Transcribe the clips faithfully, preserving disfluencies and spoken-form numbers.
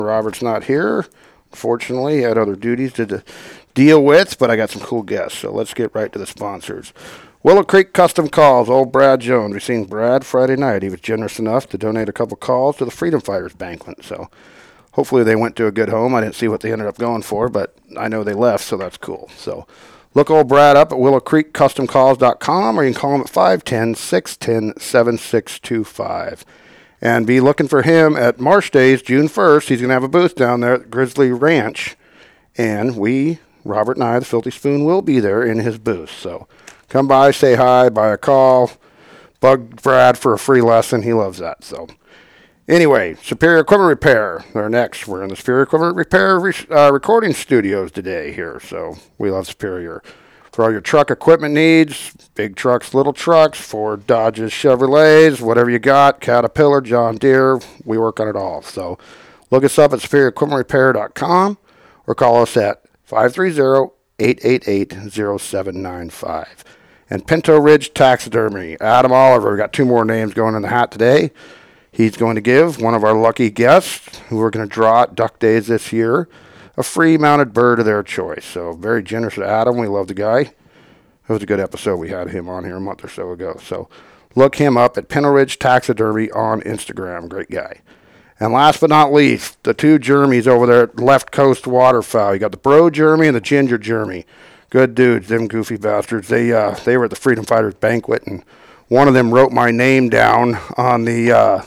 Robert's not here. Unfortunately, he had other duties to deal with, but I got some cool guests, so let's get right to the sponsors. Willow Creek Custom Calls, old Brad Jones. We seen Brad Friday night. He was generous enough to donate a couple calls to the Freedom Fighters banquet, so hopefully they went to a good home. I didn't see what they ended up going for, but I know they left, so that's cool. So look old Brad up at willow creek custom calls dot com, or you can call him at five one zero, six one zero, seven six two five. And be looking for him at Marsh Days, June first. He's going to have a booth down there at Grizzly Ranch. And we, Robert and I, the Filthy Spoon, will be there in his booth. So come by, say hi, buy a call, bug Brad for a free lesson. He loves that. So anyway, Superior Equipment Repair. They're next. We're in the Superior Equipment Repair uh, recording studios today here. So we love Superior. For all your truck equipment needs, big trucks, little trucks, Ford, Dodges, Chevrolets, whatever you got, Caterpillar, John Deere, we work on it all. So look us up at superior equipment repair dot com or call us at five three zero, eight eight eight, zero seven nine five. And Pinto Ridge Taxidermy, Adam Oliver. We got two more names going in the hat today. He's going to give one of our lucky guests, who we're going to draw at Duck Days this year, a free mounted bird of their choice. So very generous to Adam. We love the guy. It was a good episode. We had him on here a month or so ago. So look him up at Pinto Ridge Taxidermy on Instagram. Great guy. And last but not least, the two Jeremys over there at Left Coast Waterfowl. You got the Bro Jeremy and the Ginger Jeremy. Good dudes, them goofy bastards. They uh, they were at the Freedom Fighters banquet, and one of them wrote my name down on the uh,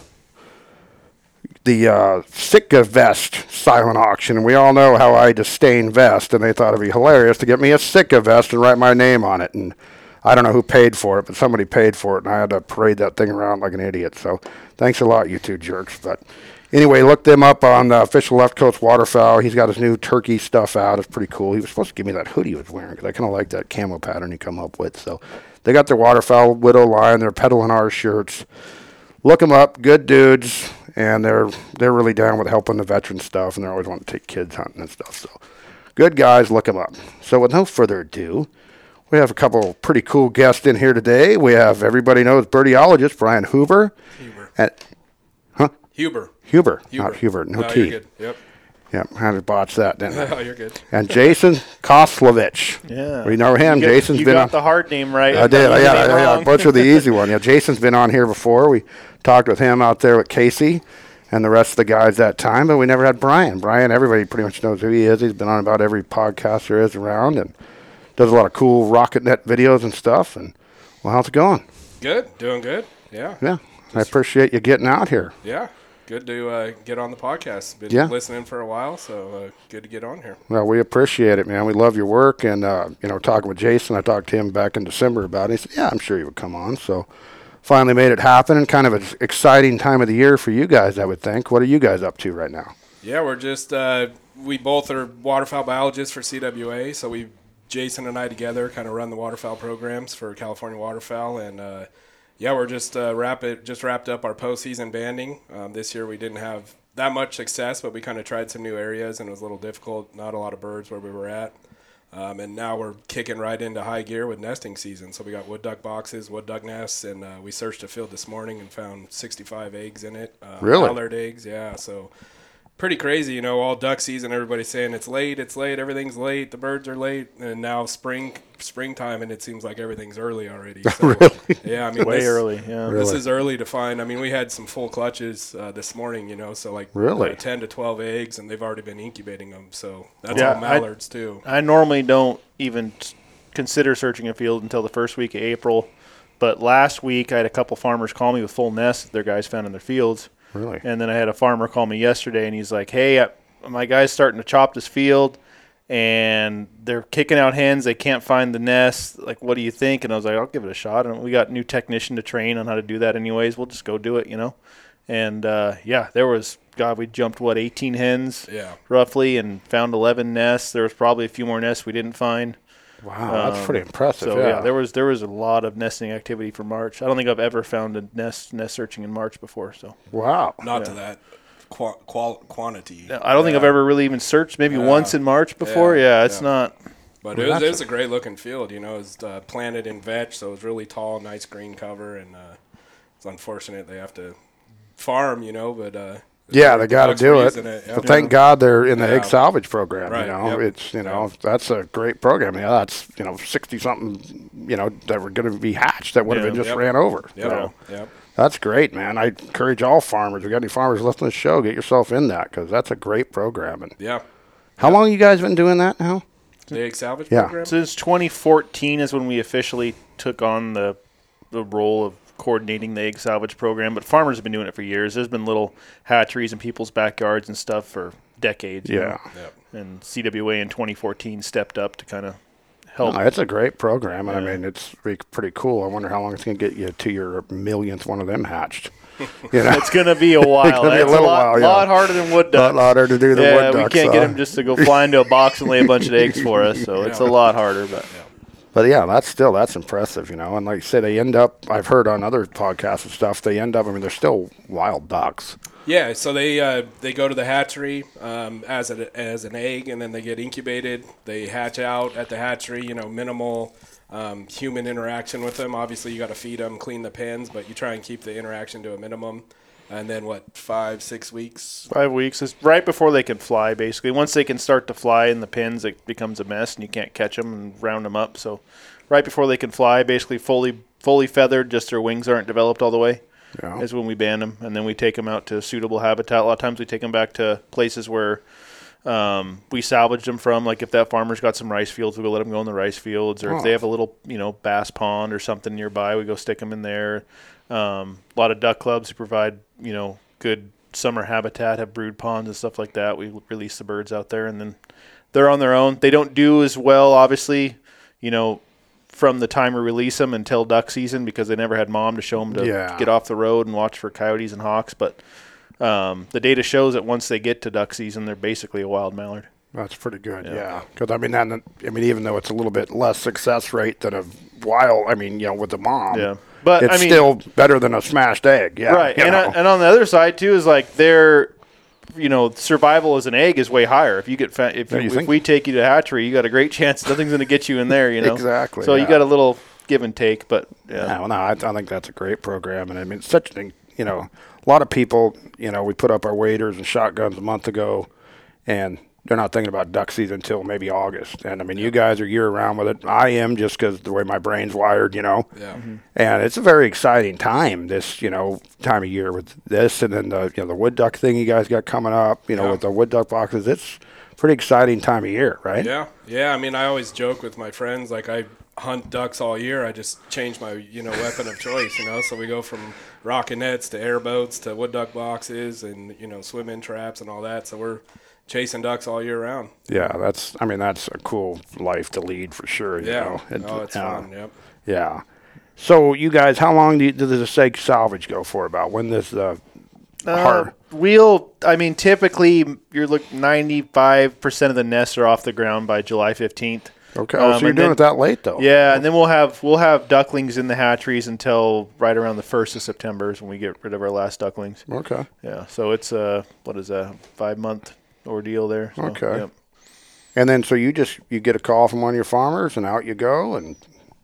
the uh, Sitka vest silent auction. And we all know how I disdain vest, and they thought it'd be hilarious to get me a Sitka vest and write my name on it. And I don't know who paid for it, but somebody paid for it, and I had to parade that thing around like an idiot. So thanks a lot, you two jerks. But anyway, look them up on the official Left Coast Waterfowl. He's got his new turkey stuff out. It's pretty cool. He was supposed to give me that hoodie he was wearing, because I kind of like that camo pattern he come up with. So they got their Waterfowl Widow line. They're peddling our shirts. Look them up. Good dudes. And they're they're really down with helping the veteran stuff, and they always want to take kids hunting and stuff. So good guys, look them up. So with no further ado, we have a couple pretty cool guests in here today. We have, everybody knows, birdiologist Brian Hoover. Huber. At, huh? Huber. Huber, Huber. not Huber, no oh, T. You're good. Yep. Yep, I had to botch that, didn't I? Oh, you're good. And Jason Koslovich. Yeah. We know him. You Jason's you been got on the hard name right. I did. The Yeah, name yeah, wrong. I butchered the easy one. Yeah, Jason's been on here before. We talked with him out there with Casey and the rest of the guys that time, but we never had Brian. Brian, everybody pretty much knows who he is. He's been on about every podcast there is around and does a lot of cool RocketNet videos and stuff. And, well, how's it going? Good. Doing good. Yeah. Yeah. I appreciate you getting out here. Yeah. Good to uh, get on the podcast. Been Yeah. listening for a while, so uh, good to get on here. Well, we appreciate it, man. We love your work. And, uh, you know, talking with Jason, I talked to him back in December about it. He said, yeah, I'm sure you would come on. So finally made it happen, and kind of an exciting time of the year for you guys, I would think. What are you guys up to right now? Yeah, we're just, uh, we both are waterfowl biologists for C W A, so we, Jason and I together kind of run the waterfowl programs for California Waterfowl, and uh, yeah, we're just uh, wrap it, just wrapped up our postseason banding. Um, this year we didn't have that much success, but we kind of tried some new areas, and it was a little difficult, not a lot of birds where we were at. Um, and now we're kicking right into high gear with nesting season. So we got wood duck boxes, wood duck nests, and uh, we searched a field this morning and found sixty-five eggs in it. Uh, Really? Mallard eggs, yeah. So pretty crazy, you know, all duck season, everybody's saying it's late, it's late, everything's late, the birds are late. And now spring, springtime, and it seems like everything's early already. So, Really? Yeah, I mean, Way this, early, yeah. Really? This is early to find. I mean, we had some full clutches uh, this morning, you know, so like Really? uh, ten to twelve eggs, and they've already been incubating them. So that's Yeah, all mallards, too. I normally don't even t- consider searching a field until the first week of April. But last week I had a couple farmers call me with full nests that their guys found in their fields. Really? And then I had a farmer call me yesterday, and he's like, hey, I, my guy's starting to chop this field, and they're kicking out hens. They can't find the nest. Like, what do you think? And I was like, I'll give it a shot. And we got a new technician to train on how to do that anyways. We'll just go do it, you know. And, uh, yeah, there was, God, we jumped, what, eighteen hens Yeah. roughly, and found eleven nests. There was probably a few more nests we didn't find. Wow, that's Um, pretty impressive. So, yeah. yeah, there was there was a lot of nesting activity for March. I don't think I've ever found a nest nest searching in March before. So Wow. Not to Yeah. that qua- qual- quantity. I don't think Yeah. I've ever really even searched maybe Yeah. once in March before. Yeah, Yeah, it's yeah. not. But Well, it was, that's it was a great looking field, you know. It was uh, planted in vetch, so it was really tall, nice green cover, and uh, it's unfortunate they have to farm, you know. But uh, Yeah, they got to Ducks do were it. using it, yeah. But thank God they're in the Yeah. egg salvage program. Right, You know, yep. it's you know that's a great program. Yeah, that's you know sixty something you know that were going to be hatched that would have Yeah. been just Yep. ran over. Yep. So Yep. that's great, man. I encourage all farmers. If you got any farmers listening to the show, get yourself in that because that's a great program. And Yeah. how long you guys been doing that now? The egg salvage Yeah. program? Since twenty fourteen is when we officially took on the the role of coordinating the egg salvage program, but farmers have been doing it for years. There's been little hatcheries in people's backyards and stuff for decades. you Yeah. know. Yep. And C W A in twenty fourteen stepped up to kind of help. No, it's a great program, and I Yeah. mean it's re- pretty cool. I wonder how long it's going to get you to your millionth one of them hatched. You know, It's going to be a while. gonna be a It's little a lot, while, yeah. lot harder than wood a lot ducks. harder to do the yeah, wood ducks. we can't get uh, them just to go fly into a box and lay a bunch of eggs for us, so it's a Yeah. lot harder. But But yeah, that's still that's impressive, you know. And like you say, they end up. I've heard on other podcasts and stuff. They end up. I mean, they're still wild ducks. Yeah, so they uh, they go to the hatchery um, as a, as an egg, and then they get incubated. They hatch out at the hatchery. You know, minimal um, human interaction with them. Obviously, you got to feed them, clean the pens, but you try and keep the interaction to a minimum. And then what? Five, six weeks. five weeks is right before they can fly, basically. Once they can start to fly in the pins, it becomes a mess, and you can't catch them and round them up. So right before they can fly, basically fully fully feathered, just their wings aren't developed all the way, Yeah. is when we ban them. And then we take them out to suitable habitat. A lot of times we take them back to places where um, we salvaged them from. Like if that farmer's got some rice fields, we go let them go in the rice fields. Or Oh. if they have a little, you know, bass pond or something nearby, we go stick them in there. Um, a lot of duck clubs who provide, you know, good summer habitat, have brood ponds and stuff like that. We release the birds out there, and then they're on their own. They don't do as well, obviously, you know, from the time we release them until duck season because they never had mom to show them to Yeah. get off the road and watch for coyotes and hawks. But um, the data shows that once they get to duck season, they're basically a wild mallard. That's pretty good. Yeah. Yeah. Because I mean, that, I mean, even though it's a little bit less success rate than a wild, I mean, you know, with the mom. Yeah. But, it's I mean- still better than a smashed egg. Yeah. Right, you and know. uh, and on the other side too is like their, you know, survival as an egg is way higher. If you get fa- if, Yeah, you, you if think? we take you to hatchery, you got a great chance nothing's going to get you in there. You know, Exactly, So yeah. you got a little give and take, but yeah, No, no, I, I think that's a great program, and I mean, it's such an, you know, a lot of people, you know, we put up our waders and shotguns a month ago, and they're not thinking about duck season until maybe August. And I mean, you guys are year round with it. I am just because the way my brain's wired, you know. Yeah. And it's a very exciting time this, you know, time of year with this, and then the, you know, the wood duck thing you guys got coming up, you know, Yeah. with the wood duck boxes. It's a pretty exciting time of year, right? Yeah, yeah. I mean, I always joke with my friends, like I hunt ducks all year. I just change my, you know, weapon of choice, you know. So we go from rocket nets to airboats to wood duck boxes and, you know, swim in traps and all that. So we're chasing ducks all year round. Yeah, that's. I mean, that's a cool life to lead for sure. You Yeah. know? And, Oh, it's uh, fun. Yep. Yeah. So you guys, how long do you, does the egg salvage go for? About when this uh, Uh, hard? we'll. I mean, typically you're look ninety-five percent of the nests are off the ground by July fifteenth. Okay. Oh, um, so you're and doing then- it that late though? Yeah, and then we'll have we'll have ducklings in the hatcheries until right around the first of September is when we get rid of our last ducklings. Okay. Yeah, so it's a what is that five month ordeal there. So, Okay. yep. And then so you just you get a call from one of your farmers, and out you go and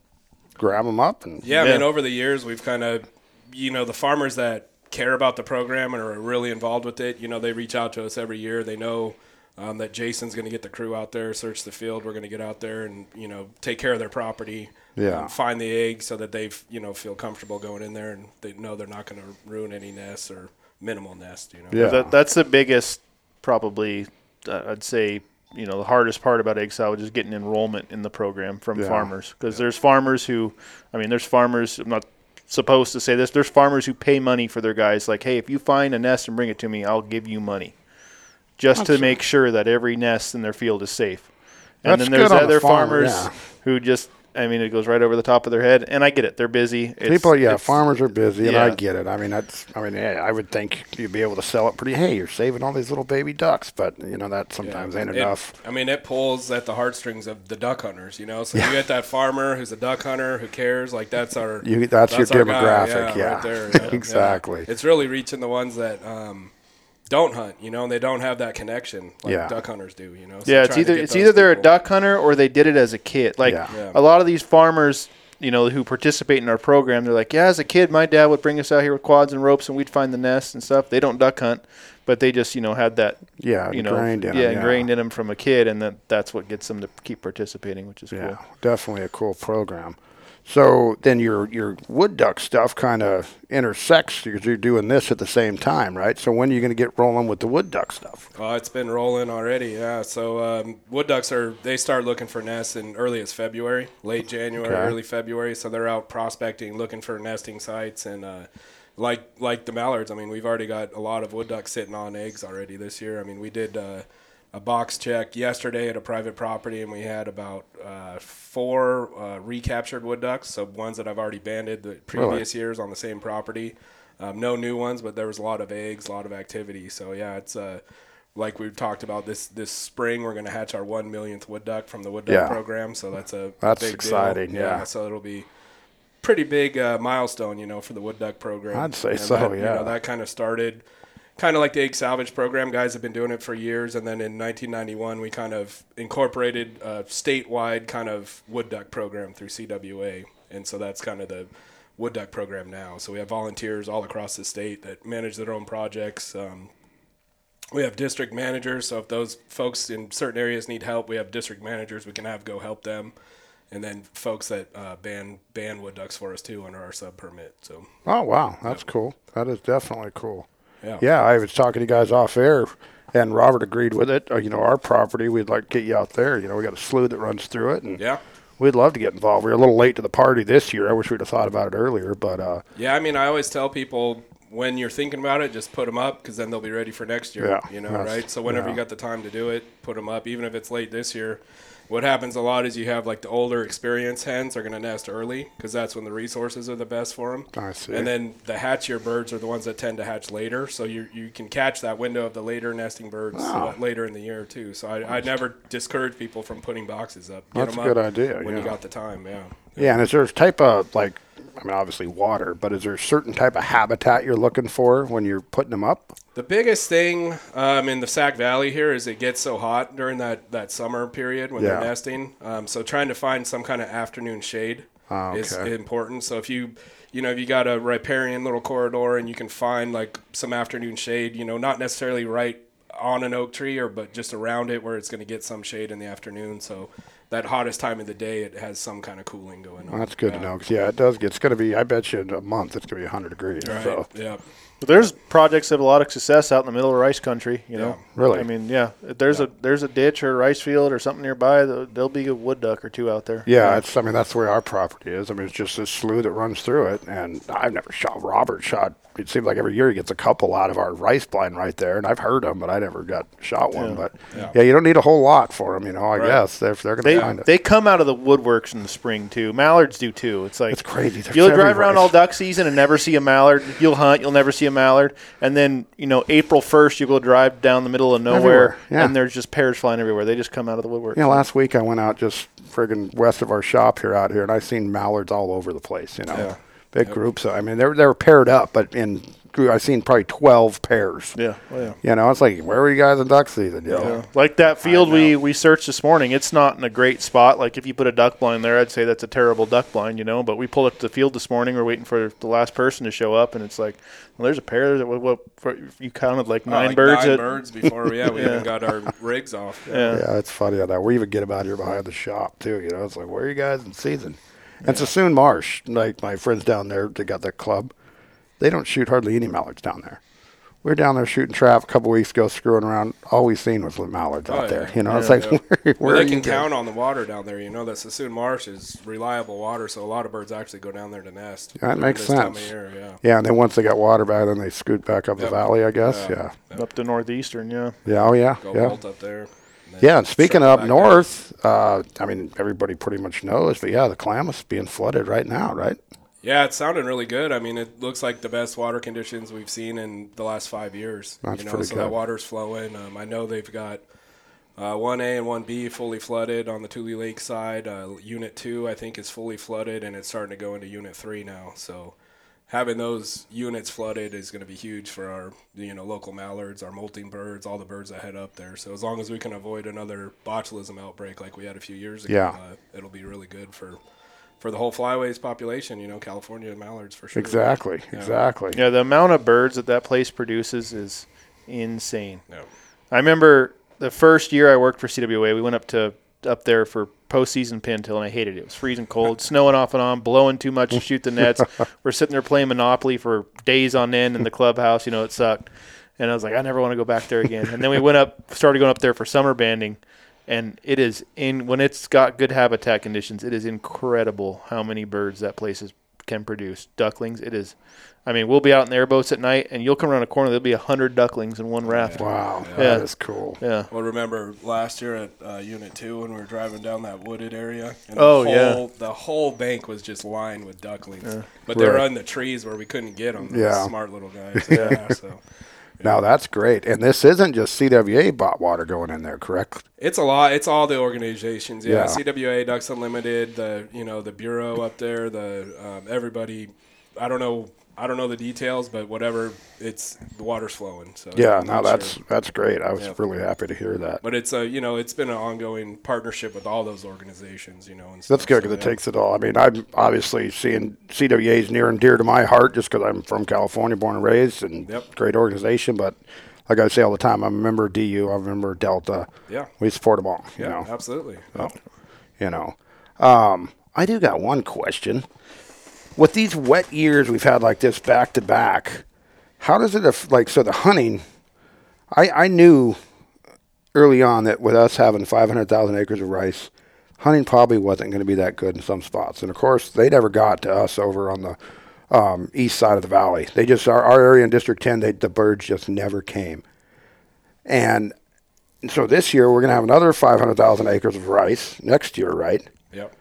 grab them up and Yeah, I Yeah. mean, over the years, we've kind of, you know, the farmers that care about the program and are really involved with it, you know, they reach out to us every year. They know um, that Jason's going to get the crew out there, search the field. We're going to get out there and, you know, take care of their property, Yeah. um, find the eggs so that they, you know, feel comfortable going in there and they know they're not going to ruin any nests or minimal nest, you know. Yeah. That, that's the biggest, probably, uh, I'd say, you know, the hardest part about egg salvage is getting enrollment in the program from Yeah. farmers. Because there's farmers who, I mean, there's farmers, I'm not supposed to say this, there's farmers who pay money for their guys. Like, hey, if you find a nest and bring it to me, I'll give you money. Just to That's- make sure that every nest in their field is safe. And That's then there's good on the other farmer, farmers yeah. who just, I mean, it goes right over the top of their head. And I get it. They're busy. It's, people, yeah, it's- farmers are busy, and I yeah. get it. I mean, that's, I mean, yeah, I would think you'd be able to sell it pretty. Hey, you're saving all these little baby ducks, but you know that sometimes ain't It- enough. I mean, it pulls at the heartstrings of the duck hunters, you know. So you get that farmer who's a duck hunter who cares. Like that's our You, that's, your our guy, demographic, yeah, right there, yeah, exactly. yeah. It's really reaching the ones that um, don't hunt, you know, and they don't have that connection like Yeah. duck hunters do, you know. So Yeah, it's trying to either get it's those either they're a people- duck hunter or they did it as a kid. Like Yeah. Yeah. a lot of these farmers, you know, who participate in our program, they're like, yeah, as a kid, my dad would bring us out here with quads and ropes, and we'd find the nests and stuff. They don't duck hunt, but they just, you know, had that, Yeah, you know, ingrained in yeah, them, ingrained yeah. in them from a kid, and that that's what gets them to keep participating, which is Yeah, cool. definitely a cool program. So then your your wood duck stuff kind of intersects because you're doing this at the same time, right? So when are you going to get rolling with the wood duck stuff? Uh, it's been rolling already, yeah. So um, wood ducks are they start looking for nests in early as February, late January, Okay. early February. So they're out prospecting, looking for nesting sites, and uh, like like the mallards. I mean, we've already got a lot of wood ducks sitting on eggs already this year. I mean, we did uh, a box check yesterday at a private property, and we had about uh, four uh, recaptured wood ducks. So ones that I've already banded the previous years on the same property. Um, no new ones, but there was a lot of eggs, a lot of activity. So yeah, it's uh, like we've talked about this this spring. We're going to hatch our one millionth wood duck from the wood duck Yeah. program. So that's a That's big exciting, deal. yeah. So it'll be pretty big uh, milestone, you know, for the wood duck program. I'd say And so, that, yeah. You know, that kind of started. Kind of like the egg salvage program, guys have been doing it for years, and then in nineteen ninety-one we kind of incorporated a statewide kind of wood duck program through C W A, and so that's kind of the wood duck program now. So we have volunteers all across the state that manage their own projects. Um, we have district managers, so if those folks in certain areas need help, we have district managers we can have go help them, and then folks that uh, ban ban wood ducks for us too under our sub permit. So Oh, wow. That's cool. That is definitely cool. yeah, Yeah, I was talking to you guys off air, and Robert agreed with it. Uh, you know, our property, we'd like to get you out there. You know, we got a slough that runs through it, and yeah. we'd love to get involved. We were a little late to the party this year. I wish we'd have thought about it earlier, but uh, Yeah, I mean, I always tell people when you're thinking about it, just put them up because then they'll be ready for next year. Yeah, you know, that's- right? So whenever yeah. you got the time to do it, put them up, even if it's late this year. What happens a lot is you have like the older experienced hens are going to nest early because that's when the resources are the best for them. I see. And then the hatchier birds are the ones that tend to hatch later. So you you can catch that window of the later nesting birds Oh. uh, later in the year too. So I, I never discourage people from putting boxes up. Get That's them a good up idea, when yeah. you got the time. Yeah. yeah, and is there a type of, like, I mean, obviously water, but is there a certain type of habitat you're looking for when you're putting them up? The biggest thing um, in the Sac Valley here is it gets so hot during that, that summer period when Yeah. they're nesting. Um, so trying to find some kind of afternoon shade Oh, is okay. important. So if you, you know, if you got a riparian little corridor and you can find like some afternoon shade, you know, not necessarily right on an oak tree or but just around it where it's going to get some shade in the afternoon. So that hottest time of the day, it has some kind of cooling going on. Well, that's good yeah. to know, 'cause, yeah, it does get, it's going to be, I bet you in a month it's going to be one hundred degrees. Right. So. Yeah. But there's projects that have a lot of success out in the middle of rice country. You know, Yeah. Really? I mean, yeah. If there's a there's a ditch or a rice field or something nearby, th- there'll be a wood duck or two out there. Yeah, it's. I mean, that's where our property is. I mean, it's just this slough that runs through it, and I've never shot. Robert shot. It seems like every year he gets a couple out of our rice blind right there, and I've heard them, but I never got shot one. Yeah. But yeah. Yeah. you don't need a whole lot for them, you know. I Right. guess if they're going They to find it. they come out of the woodworks in the spring too. Mallards do too. It's like It's crazy. If you'll They're drive around everywhere. all duck season and never see a mallard. You'll hunt, you'll never see a mallard, and then you know April first you go drive down the middle of nowhere, Everywhere, yeah. and there's just pairs flying everywhere. They just come out of the woodwork. You know, last week I went out just friggin' west of our shop here out here, and I seen mallards all over the place. You know, Yeah. big Yep. groups. I mean, they were they were paired up, but in I seen probably twelve pairs. Yeah, well, yeah. You know, it's like, where were you guys in duck season? You know? Yeah. Like that field I we, know. we searched this morning, it's not in a great spot. Like if you put a duck blind there, I'd say that's a terrible duck blind, you know. But we pulled up to the field this morning. We're waiting for the last person to show up, and it's like, well, there's a pair. That what, what for, you counted like Oh, nine like birds. Nine at, birds before, yeah, we Yeah. haven't got our rigs off. Yeah. Yeah, it's funny how that. We even get them out here behind the shop too. You know, it's like, where are you guys in season? And Sassoon Marsh, like my friends down there, they got that club. They don't shoot hardly any mallards down there. We were down there shooting trap a couple weeks ago, screwing around. All we seen was mallards Oh, out yeah. there. You know, it's Yeah, like, yeah. where, Well, where they are can you guys? count on the water down there. You know that Sassoon Marsh is reliable water, so a lot of birds actually go down there to nest. That during makes this time of sense. year, yeah. Yeah, and then once they got water back, then they scoot back up the Yep. valley, I guess. Yeah. Yeah. up to northeastern, yeah. Yeah. Oh, yeah. Go yeah. bolt up there. and then Yeah, and speaking circle of up back north, uh, I mean, everybody pretty much knows, but yeah, the Klamath's being flooded right now, right? Yeah, it's sounding really good. I mean, it looks like the best water conditions we've seen in the last five years. That's you know, pretty so good. that water's flowing. Um, I know they've got uh, one A and one B fully flooded on the Tule Lake side. Uh, Unit two, I think, is fully flooded, and it's starting to go into Unit three now. So having those units flooded is going to be huge for our, you know, local mallards, our molting birds, all the birds that head up there. So as long as we can avoid another botulism outbreak like we had a few years ago, Yeah. uh, it'll be really good for for the whole flyways population, you know, California mallards for sure. Exactly. Yeah. Exactly. Yeah, the amount of birds that that place produces is insane. No. I remember the first year I worked for C W A, we went up to up there for postseason pintail, and I hated it. It was freezing cold, snowing off and on, blowing too much to shoot the nets. We're sitting there playing Monopoly for days on end in the clubhouse. You know, it sucked. And I was like, I never want to go back there again. And then we went up, started going up there for summer banding, and it is in when it's got good habitat conditions, it is incredible how many birds that place is, can produce. Ducklings, it is. I mean, we'll be out in the airboats at night, and you'll come around a corner, there'll be a hundred ducklings in one raft. Wow, Yeah. that is cool. Yeah. Well, remember last year at uh, Unit Two when we were driving down that wooded area, and Oh, the yeah. whole, the whole bank was just lined with ducklings, Yeah. but they were Right. in the trees where we couldn't get them. Yeah. Smart little guys. Yeah. So Now that's great. And this isn't just C W A bought water going in there, correct? it's a lot. It's all the organizations. Yeah. Yeah. C W A, Ducks Unlimited, the you know the bureau up there, the um, everybody. I don't know. I don't know the details, but whatever, it's the water's flowing. So Yeah, I'm no, not that's sure. that's great. I was Yeah. really happy to hear that. But it's a you know it's been an ongoing partnership with all those organizations. You know, and That's stuff, good so, because it yeah. takes it all. I mean, I'm obviously seeing C W A is near and dear to my heart just because I'm from California, born and raised, and Yep. great organization. But like I say all the time, I'm a member of D U. I'm a member of Delta. Yeah. We support them all. You Yeah, know, absolutely. Oh, you know. Um, I do got one question. With these wet years we've had like this back to back, how does it aff- like so the hunting? I I knew early on that with us having five hundred thousand acres of rice, hunting probably wasn't going to be that good in some spots. And of course, they never got to us over on the um, east side of the valley. They just our, our area in District ten, they, the birds just never came. And so this year we're going to have another five hundred thousand acres of rice next year, right? Yep.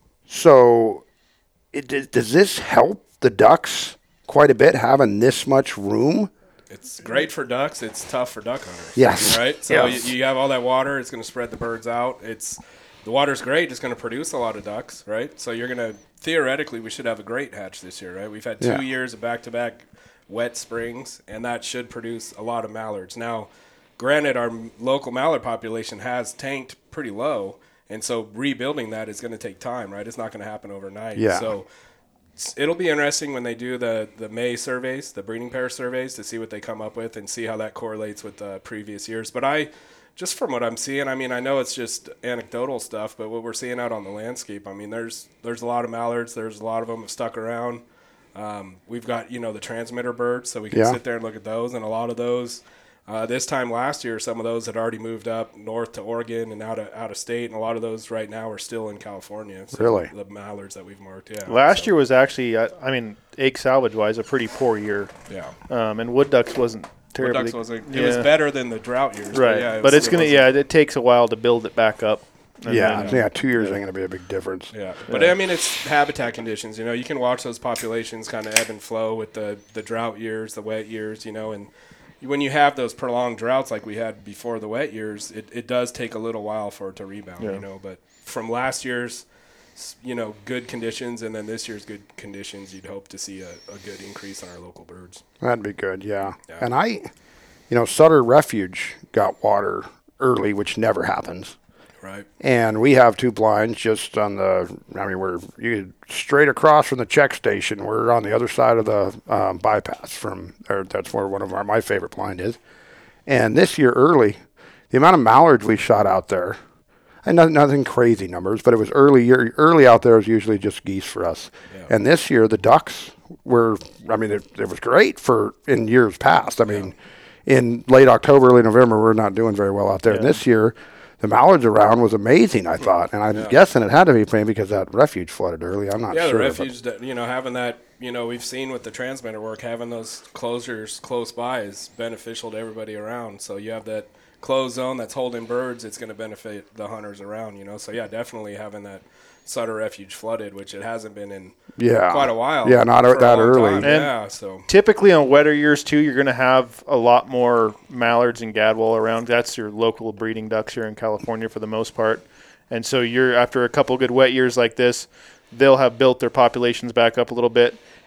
So, it, does- does this help the ducks quite a bit having this much room? It's great for ducks. It's tough for duck hunters. Yes. Right? So Yes. you, you have all that water. It's going to spread the birds out. It's the water's great. It's going to produce a lot of ducks, right? So you're going to theoretically we should have a great hatch this year, right? We've had two Yeah. years of back-to-back wet springs, and that should produce a lot of mallards. Now, granted, our m- local mallard population has tanked pretty low, and so rebuilding that is going to take time, right? It's not going to happen overnight. Yeah. So s- it'll be interesting when they do the, the May surveys, the breeding pair surveys, to see what they come up with and see how that correlates with the previous years. But I, just from what I'm seeing, I mean, I know it's just anecdotal stuff, but what we're seeing out on the landscape, I mean, there's there's a lot of mallards. There's a lot of them have stuck around. Um, we've got, you know, the transmitter birds, so we can Yeah. sit there and look at those, and a lot of those. Uh, this time last year, some of those had already moved up north to Oregon and out of out of state, and a lot of those right now are still in California. So Really? the mallards that we've marked, yeah. Last So, year was actually, I, I mean, egg salvage wise, a pretty poor year. yeah. Um, and wood ducks wasn't Wood terribly. ducks wasn't. It yeah. was better than the drought years, Right, But, yeah, it but was- it's it gonna. wasn't- Yeah, it takes a while to build it back up. And Yeah, then- yeah, two years ain't going to be a big difference. Yeah, but I mean, it's habitat conditions. You know, you can watch those populations kind of ebb and flow with the the drought years, the wet years. You know, and when you have those prolonged droughts like we had before the wet years, it, it does take a little while for it to rebound. Yeah. You know, but from last year's, you know, good conditions and then this year's good conditions, you'd hope to see a, a good increase in our local birds. That'd be good, yeah. Yeah. And I, you know, Sutter Refuge got water early, which never happens. Right. And we have two blinds just on the, I mean, we're you straight across from the check station. We're on the other side of the um, bypass from, or that's where one of our, my favorite blind is. And this year early, the amount of mallards we shot out there, and nothing, nothing crazy numbers, but it was early year, early out there is usually just geese for us. Yeah. And this year the ducks were, I mean, it, it was great for in years past. I mean, in late October, early November, we're not doing very well out there. And Yeah. this year, the mallards around was amazing, I thought. And I'm Yeah. guessing it had to be playing because that refuge flooded early. I'm not Yeah, sure. the but- refuge, that, you know, having that, you know, we've seen with the transmitter work, having those closures close by is beneficial to everybody around. So you have that closed zone that's holding birds, it's going to benefit the hunters around, you know. So, yeah, definitely having that Sutter Refuge flooded, which it hasn't been in yeah. quite a while. Yeah, not for a that long early. time. And- Yeah, so, Typically on wetter years too, you're going to have a lot more mallards and gadwall around. That's your local breeding ducks here in California for the most part. And so you're after a couple good wet years like this, they'll have built their populations back up a little bit.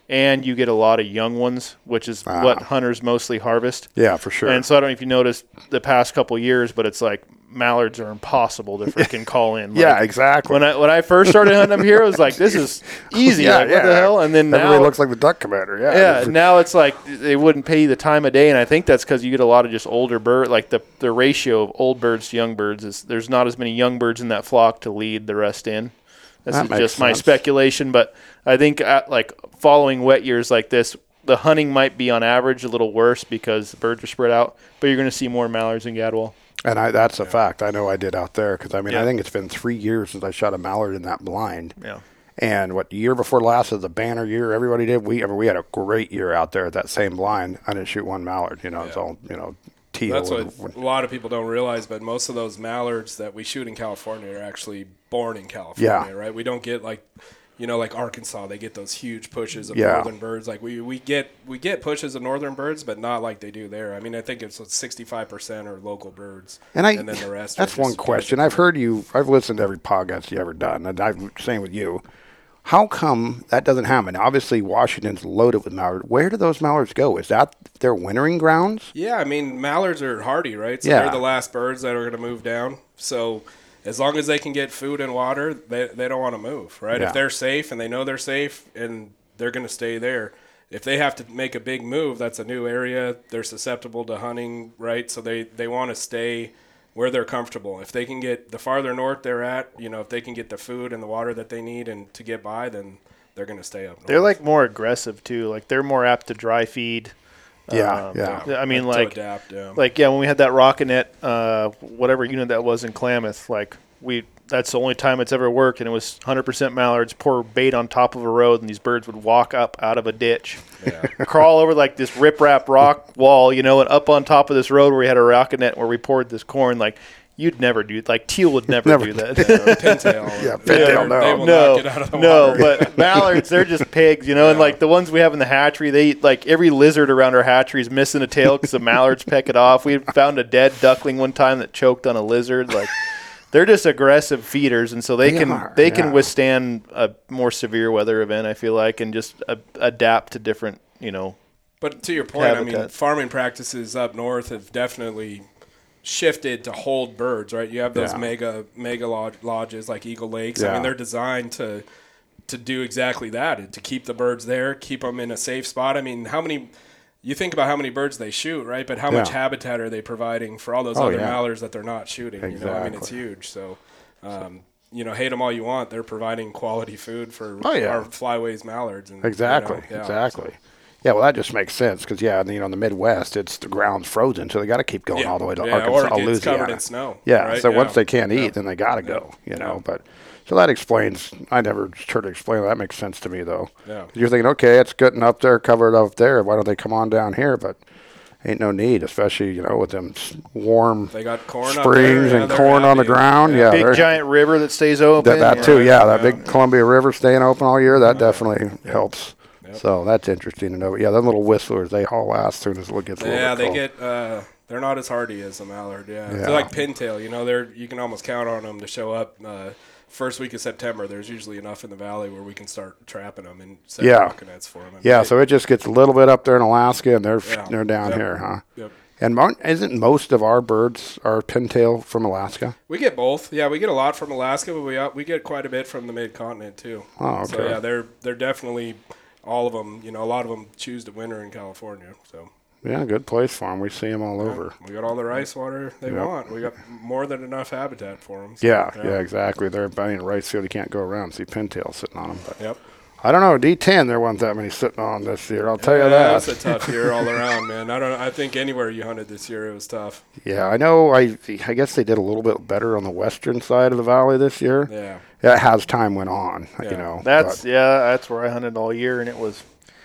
and you get a lot of young ones, which is Ah. what hunters mostly harvest. Yeah, for sure. And so I don't know if you noticed the past couple of years, but it's like mallards are impossible to freaking call in. Like, yeah, exactly. When I when I first started hunting them here, it was like, this is easy. Yeah, like, yeah. What the hell? And then Everybody now, looks like the duck commander. Yeah. yeah, now it's like they wouldn't pay you the time of day, and I think that's because you get a lot of just older bird. Like the the ratio of old birds to young birds is there's not as many young birds in that flock to lead the rest in. This That is makes just my sense. speculation, but I think at, like following wet years like this, the hunting might be on average a little worse because the birds are spread out, but you're going to see more mallards in Gadwall. And I, that's a fact. I know I did out there because, I mean, Yeah. I think it's been three years since I shot a mallard in that blind. Yeah. And what, the year before last was the banner year everybody did. We I mean, we had a great year out there at that same blind. I didn't shoot one mallard. You know, it's Yeah. all, you know, teal. That's and- what a lot of people don't realize, but most of those mallards that we shoot in California are actually born in California, Yeah. right? We don't get like, you know, like Arkansas, they get those huge pushes of Yeah. northern birds. Like we, we get we get pushes of northern birds, but not like they do there. I mean, I think it's sixty-five percent are local birds, And I, then the rest. that's are one just question. I've heard you, I've listened to every podcast you ever done, and I'm saying with you, how come that doesn't happen? Obviously, Washington's loaded with mallards. Where do those mallards go? Is that their wintering grounds? Yeah, I mean, mallards are hardy, right? So Yeah. they're the last birds that are going to move down. So as long as they can get food and water, they, they don't want to move, right? Yeah. If they're safe and they know they're safe, and they're going to stay there. If they have to make a big move, that's a new area. They're susceptible to hunting, right? So they, they want to stay where they're comfortable. If they can get the farther north they're at, you know, if they can get the food and the water that they need and to get by, then they're going to stay up north. They're like more aggressive too. Like they're more apt to dry feed. Yeah, Um, yeah. I mean, to like, adapt, yeah. like yeah, when we had that rocket net, uh, whatever unit that was in Klamath, like we, that's the only time it's ever worked, and it was one hundred percent mallards. Pour bait on top of a road, and these birds would walk up out of a ditch, Yeah. crawl over like this riprap rock wall, you know, and up on top of this road where we had a rocket net where we poured this corn. Like you'd never do, like teal would never, Never do that. Yeah, pintail. Yeah, pintail, no. They will no, not get out of the no, water. but mallards, they're just pigs, you know. And Yeah. like the ones we have in the hatchery, they eat, like every lizard around our hatchery is missing a tail because the mallards peck it off. We found a dead duckling one time that choked on a lizard. Like they're just aggressive feeders, and so they, They can are, they yeah. can withstand a more severe weather event. I feel like, and just uh, adapt to different, you know. But to your point, I mean, Habitat. farming practices up north have definitely shifted to hold birds, right? You have those Yeah. mega mega lodge, lodges like Eagle Lakes. I Yeah. mean, they're designed to to do exactly that, to keep the birds there, keep them in a safe spot. I mean, how many? You think about how many birds they shoot, right? But how much Yeah. habitat are they providing for all those Oh, other yeah. mallards that they're not shooting? You know, I mean, it's Exactly. huge. So, um, you know, hate them all you want. They're providing quality food for Oh, yeah. our flyways mallards. And, you know, Exactly, yeah, exactly. Yeah, well, that just makes sense because, yeah, you know, in the Midwest, it's the ground's frozen, so they got to keep going Yeah. all the way to Yeah, Arkansas, or it gets Louisiana. covered in snow, Yeah, right? so Yeah. once they can't eat, Yeah. then they got to go, you Yeah. know. But so that explains. I never heard to explain. That makes sense to me, though. Yeah. You're thinking, okay, it's good up there, covered up there. Why don't they come on down here? But ain't no need, especially you know with them s- warm They got corn up springs there. Yeah, and they're corn on the happy. ground. Yeah, Big they're- giant river that stays open. that, that too. Yeah, that Yeah. big Columbia River staying open all year. That definitely helps. So that's interesting to know. Yeah, them little whistlers, they haul ass as soon as it gets a little Yeah, bit they cold. get. Uh, they're not as hardy as a mallard. Yeah, Yeah. they're like pintail. You know, they're you can almost count on them to show up. Uh, first week of September, there's usually enough in the valley where we can start trapping them and setting Yeah. rocket nets for them. Yeah, so it just gets a little bit up there in Alaska, and they're Yeah. they're down Yep. here, huh? Yep. And mon- isn't most of our birds are pintail from Alaska? We get both. Yeah, we get a lot from Alaska, but we uh, we get quite a bit from the mid continent too. Oh, So okay. yeah, they're they're definitely all of them. You know, a lot of them choose to winter in California. So. Yeah, good place for them. We see them all over. We got all the rice water they Yep. want. We got more than enough habitat for them. Yeah, yeah, exactly. They're buying rice field. You can't go around and see pintail sitting on them. But Yep. I don't know. D ten, there wasn't that many sitting on this year. I'll tell you Yeah, that. It's a tough year all around, man. I don't. I think anywhere you hunted this year, it was tough. Yeah, I know. I I guess they did a little bit better on the western side of the valley this year. Yeah. Yeah, as time went on, you Yeah. know. That's but, yeah, that's where I hunted all year, and it was.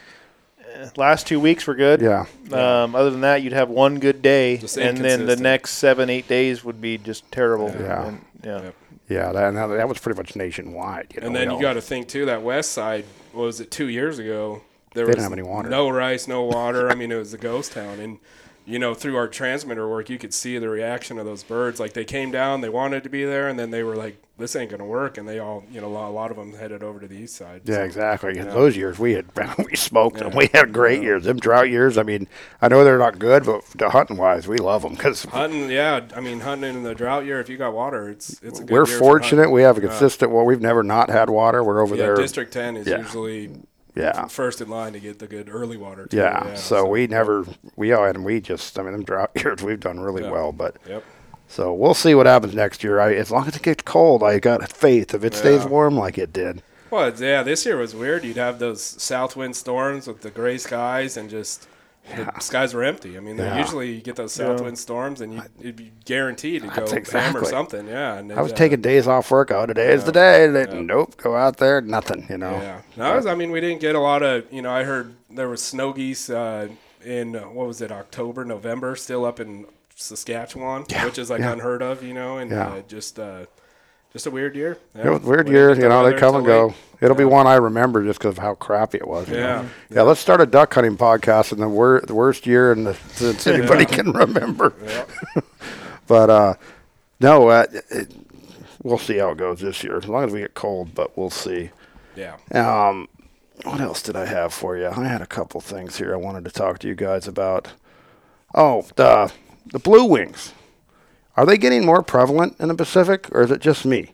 eh, Last two weeks were good. yeah, Um, other than that, you'd have one good day, Just and then the inconsistent. next seven, eight days would be just terrible. Yeah. And, yeah. Yep. yeah. That and that, that was pretty much nationwide. You know, And then we you all- got to think too. That west side, what was it two years ago? There They was didn't have any water. no rice, no water. I mean, it was a ghost town. And you know, through our transmitter work, you could see the reaction of those birds. Like they came down, they wanted to be there, and then they were like, this ain't going to work. And they all, you know, a lot of them headed over to the east side. Yeah, so, exactly. yeah. Those years we had we smoked them. Yeah. We had great Yeah. years. Them drought years. I mean, I know they're not good, but the hunting wise, we love them because Hunting, yeah. I mean, hunting in the drought year, if you got water, it's it's a good we're year for fortunate. hunting. We have a Yeah. consistent. Well, we've never not had water. We're over Yeah, there. District ten is Yeah. usually Yeah. first in line to get the good early water. Too. Yeah, Yeah, so, we never, we all, and we just, I mean, them drought years, we've done really Yeah. well, but, Yep. so we'll see what happens next year. I, as long as it gets cold, I got faith. If it stays Yeah. warm like it did. Well, it's- yeah, this year was weird. You'd have those south wind storms with the gray skies and just Yeah. the skies were empty. I mean, they're Yeah. usually you get those south Yeah. wind storms and you, it'd be guaranteed to go That's ham or exactly. something. Yeah. And I was it, uh, taking days off work. Oh, today's yeah. the day. And they- Yeah. Nope, go out there, nothing, you know. Yeah. No, it was, I mean, we didn't get a lot of, you know, I heard there was snow geese uh, in, uh, what was it, October, November, still up in Saskatchewan, Yeah, which is like yeah. unheard of, you know, and Yeah. uh, just uh, just a weird year. It was a weird We year, didn't get you the know, they weather come and until go. late. It'll be Yeah. one I remember just because of how crappy it was. you Yeah. know. Yeah, let's start a duck hunting podcast in the, wor- the worst year in the, since anybody can remember. Yeah. But uh, no, uh, it, we'll see how it goes this year. As long as we get cold, but we'll see. Yeah. Um, what else did I have for you? I had a couple things here I wanted to talk to you guys about. Oh, the the blue wings. Are they getting more prevalent in the Pacific, or is it just me?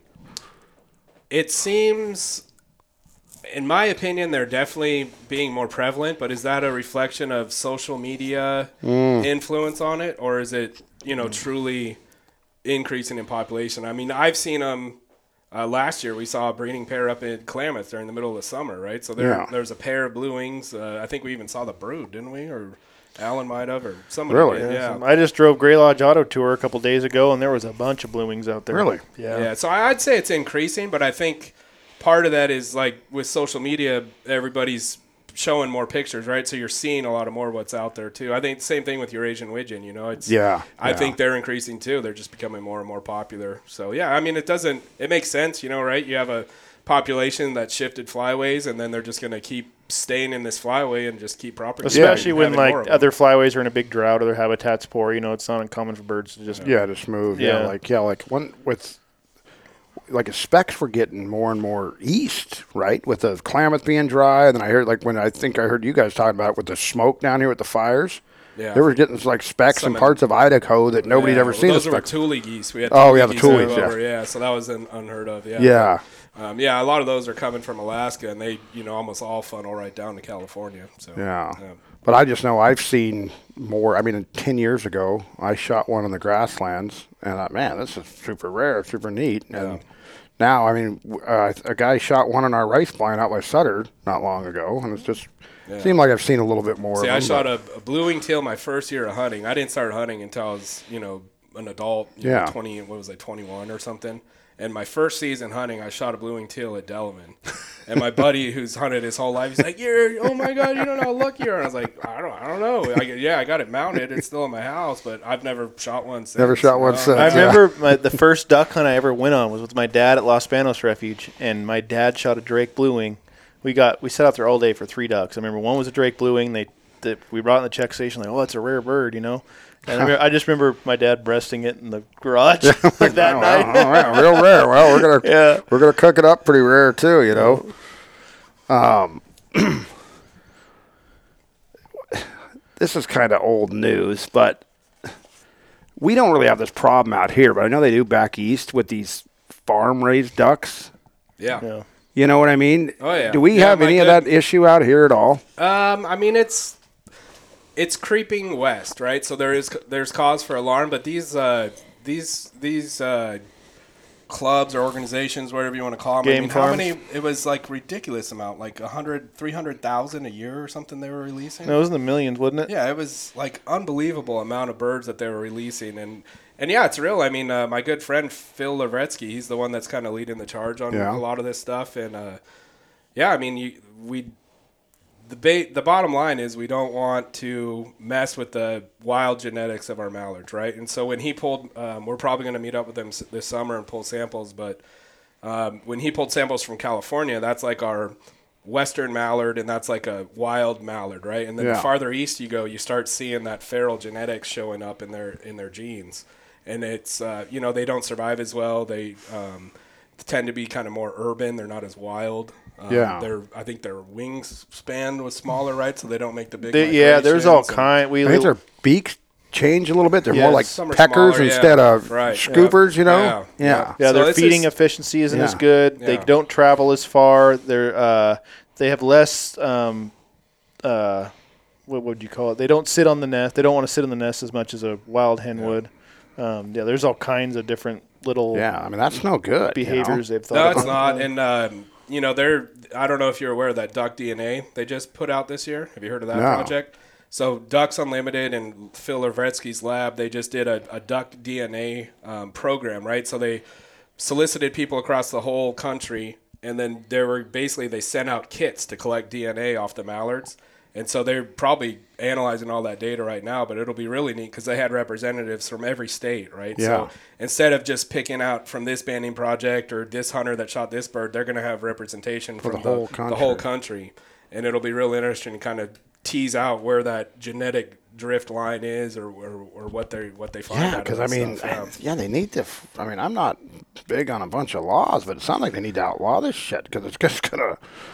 It seems, in my opinion, they're definitely being more prevalent, but is that a reflection of social media Mm. influence on it, or is it, you know, truly increasing in population? I mean, I've seen them. Uh, last year, we saw a breeding pair up in Klamath during the middle of the summer, right? So there, Yeah. there's a pair of blue wings. Uh, I think we even saw the brood, didn't we? Or Alan might have, or somebody Really? did, yeah. I just drove Grey Lodge Auto Tour a couple days ago, and there was a bunch of blue wings out there. Really? Yeah. Yeah, so I- I'd say it's increasing, but I think part of that is like with social media, everybody's showing more pictures, right? So you're seeing a lot of more of what's out there too. I think same thing with Eurasian widgeon, you know. It's Yeah, I yeah. think they're increasing too. They're just becoming more and more popular. So yeah, I mean it doesn't it makes sense, you know, right? You have a population that shifted flyways and then they're just going to keep staying in this flyway and just keep propagating. Especially and when having like more of them. other flyways are in a big drought or their habitat's poor. You know, it's not uncommon for birds to just Yeah, just move. Yeah, Yeah. like yeah, like one with like the specs were getting more and more east, right? With the Klamath being dry, and then I heard like when I think I heard you guys talking about with the smoke down here with the fires. Yeah. They were getting like specks Some in in- parts of Idaho that nobody's Yeah, ever well, seen. Those the were specks. Thule geese. We had Oh, Thule yeah, the geese Thules, over, yeah. yeah. So that was an unheard of. Yeah. Yeah. Um, yeah, a lot of those are coming from Alaska, and they, you know, almost all funnel right down to California. So Yeah. yeah. But I just know I've seen more. I mean, ten years ago, I shot one in the grasslands, and I, man, this is super rare, super neat. And Yeah. now, I mean, w- uh, a guy shot one in our rice blind out by Sutter not long ago, and it's just Yeah. seemed like I've seen a little bit more. See, of I them, shot but- a, a blue wing teal my first year of hunting. I didn't start hunting until I was, you know, an adult. You Yeah. Know, twenty. What was I? Twenty-one or something. And my first season hunting, I shot a blue wing teal at Delavan. And my buddy, who's hunted his whole life, he's like, "You're, oh my god, you don't know how lucky you are." And I was like, "I don't, I don't know. I, yeah, I got it mounted. It's still in my house, but I've never shot one since." Never shot one No. since. I Yeah. remember my, the first duck hunt I ever went on was with my dad at Los Banos Refuge, and my dad shot a Drake Blue Wing. We got we sat out there all day for three ducks. I remember one was a Drake Blue Wing. They, they we brought it in the check station like, oh, it's a rare bird, you know. And I, remember, I just remember my dad breasting it in the garage that Oh, night. wow, all right, real rare. Well, we're gonna Yeah. we're gonna cook it up pretty rare too, you know. Um, this is kind of old news, but we don't really have this problem out here. But I know they do back east with these farm raised ducks. Yeah. Yeah. You know what I mean? Oh, yeah. Do we Yeah, have my any of good- that issue out here at all? Um, I mean, it's it's creeping west, right? So there is there's cause for alarm, but these uh, these these uh, clubs or organizations, whatever you want to call them, Game I mean, farms. how many? It was like ridiculous amount, like a hundred, three hundred thousand a year or something they were releasing. No, it was in the millions, wasn't it? Yeah, it was like unbelievable amount of birds that they were releasing, and and yeah, it's real. I mean, uh, my good friend Phil Lavretsky, he's the one that's kind of leading the charge on Yeah. a lot of this stuff, and uh, yeah, I mean, you, we the ba- the bottom line is we don't want to mess with the wild genetics of our mallards, right? And so when he pulled, um, we're probably going to meet up with him s- this summer and pull samples, but um, when he pulled samples from California, that's like our western mallard, and that's like a wild mallard, right? And then Yeah. the farther east you go, you start seeing that feral genetics showing up in their in their genes, and it's uh, you know, they don't survive as well. They um, tend to be kind of more urban. They're not as wild. Um, Yeah. Their I think their wingspan was smaller, right? So they don't make the big. They- yeah, there's all migrations, and- kind. We I think their beaks change a little bit. They're more Yes, like some are peckers smaller, yeah. instead of Right, scoopers, you know? Yeah, Yeah. yeah. Yeah, So their it's feeding just- efficiency isn't as Yeah. good. They Yeah. don't travel as far. They're uh, they have less. Um, uh, what would you call it? They don't sit on the nest. They don't want to sit on the nest as much as a wild hen Yeah. would. Um, yeah, there's all kinds of different little Yeah, I mean, that's no good. you know? behaviors they've thought. No, it's about. not. And um, you know, they're. I don't know if you're aware of that duck D N A they just put out this year. Have you heard of that No. project? So Ducks Unlimited and Phil Lavretsky's lab, they just did a, a duck D N A um, program, right? So they solicited people across the whole country, and then there were basically they sent out kits to collect D N A off the mallards. And so they're probably analyzing all that data right now, but it'll be really neat because they had representatives from every state, right? Yeah. So instead of just picking out from this banding project or this hunter that shot this bird, they're going to have representation from the whole the whole country. country. And it'll be real interesting to kind of tease out where that genetic drift line is or, or, or what they what they find Yeah, out of because I this mean, stuff, yeah, they need to. f- I mean, I'm not big on a bunch of laws, but it sounds like they need to outlaw this shit because it's just gonna.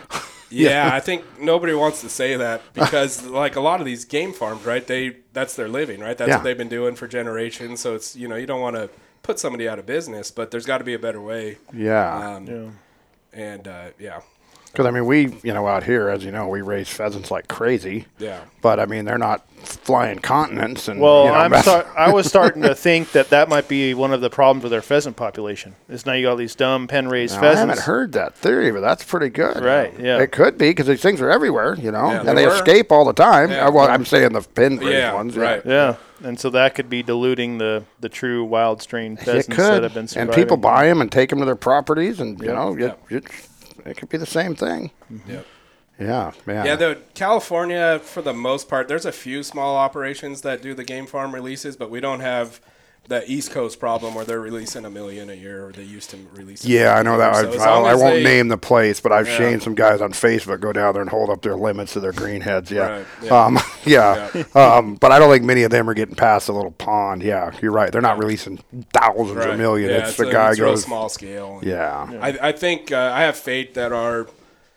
Yeah, I think nobody wants to say that because, like a lot of these game farms, right? They that's their living, right? That's Yeah. what they've been doing for generations. So it's you know you don't want to put somebody out of business, but there's got to be a better way. Yeah, Um, Yeah. And uh, yeah, because I mean, we, you know, out here, as you know, we raise pheasants like crazy. yeah. But I mean, they're not flying continents and. Well, you know, I'm mess- start, I was starting to think that that might be one of the problems with their pheasant population. Is now you got all these dumb pen raised Now, I pheasants. haven't heard that theory, but that's pretty good. Right, yeah. It could be because these things are everywhere, you know, Yeah, and they they were. escape all the time. Yeah. Uh, well, I'm saying the pin raised Yeah, ones. right. Yeah, and so that could be diluting the, the true wild strain It pheasants that could, have been and surviving. people buy them and take them to their properties, and you Yep. know, it, Yep. it, it could be the same thing. Yep. Yeah, man. Yeah, the California, for the most part, there's a few small operations that do the game farm releases, but we don't have the East Coast problem where they're releasing a million a year, or they used to release. a Yeah, I know that. million. I, So as long I, I as won't they- name the place, but I've Yeah. seen some guys on Facebook go down there and hold up their limits to their greenheads. Yeah, Right, yeah. Um, yeah. um, but I don't think many of them are getting past the little pond. Yeah, you're right. They're not releasing thousands or Right. million. Yeah, it's the a- guy it's real goes. small scale. Yeah. I, I think uh, I have faith that our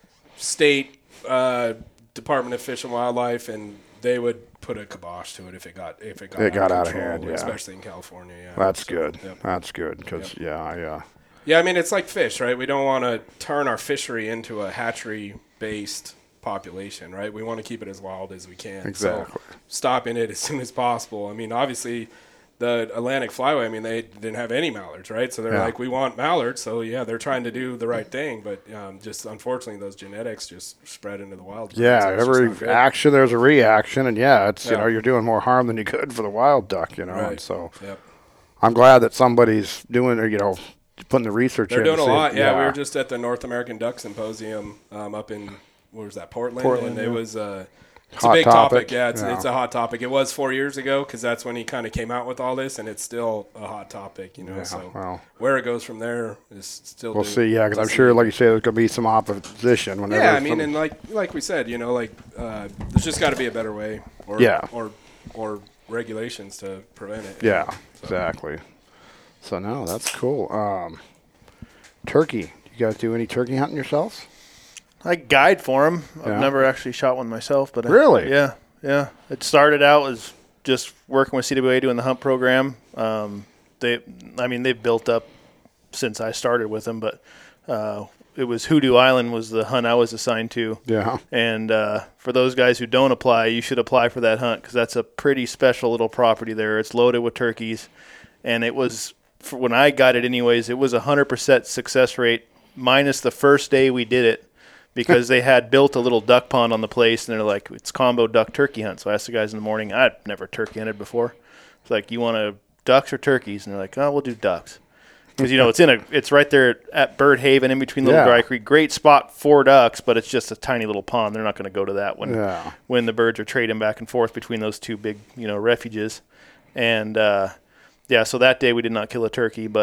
state uh, Department of Fish and Wildlife and they would put a kibosh to it if it got if it got, It got out out of of control, hand, yeah. especially in California. Yeah, That's So, good. yep. That's good because yeah, I, uh, Yeah, I mean it's like fish, right? We don't want to turn our fishery into a hatchery-based population, right? We want to keep it as wild as we can. Exactly. So stopping it as soon as possible. I mean, obviously, the Atlantic Flyway, I mean, they didn't have any mallards, right? So they're Yeah. like, we want mallards. So yeah, they're trying to do the right thing, but um, just unfortunately, those genetics just spread into the wild. yeah. So it's just Every not good. action, there's a reaction, and yeah, it's you Yeah. know you're doing more harm than you could for the wild duck, you know. And Right. so Yep. I'm glad that somebody's doing, or you know, putting the research They're in. to doing a see- lot. Yeah, we were just at the North American Duck Symposium um, up in where was that Portland, Portland, and it yeah. was uh, it's Hot a big topic. topic. Yeah, it's Yeah. it's a hot topic. It was four years ago because that's when he kind of came out with all this, and it's still a hot topic. You know, Yeah, so well. where it goes from there is still. We'll to- see, yeah, because to I'm see. sure, like you say, there's going to be some opposition. Whenever Yeah, I mean, some- and like like we said, you know, like uh, there's just got to be a better way, or Yeah. or or regulations to prevent it. yeah, So- exactly. So no, that's cool. Um, turkey, you guys do any turkey hunting yourselves? I guide for them. Yeah. I've never actually shot one myself, but I- Really? yeah, yeah. It started out as just working with C W A doing the hunt program. Um, they, I mean, they've built up since I started with them, but uh, it was Hoodoo Island was the hunt I was assigned to. Yeah. And uh, for those guys who don't apply, you should apply for that hunt because that's a pretty special little property there. It's loaded with turkeys, and it was for when I got it anyways. It was a hundred percent success rate minus the first day we did it because they had built a little duck pond on the place, and they're like, it's combo duck turkey hunt. So I asked the guys in the morning. I'd never turkey hunted before. It's like, you want to ducks or turkeys? And they're like, oh, we'll do ducks. Because, you know, it's in a, it's right there at Bird Haven in between Little Yeah. Dry Creek. Great spot for ducks, but it's just a tiny little pond. They're not going to go to that when Yeah. when the birds are trading back and forth between those two big, you know, refuges. And uh, yeah, so that day we did not kill a turkey, but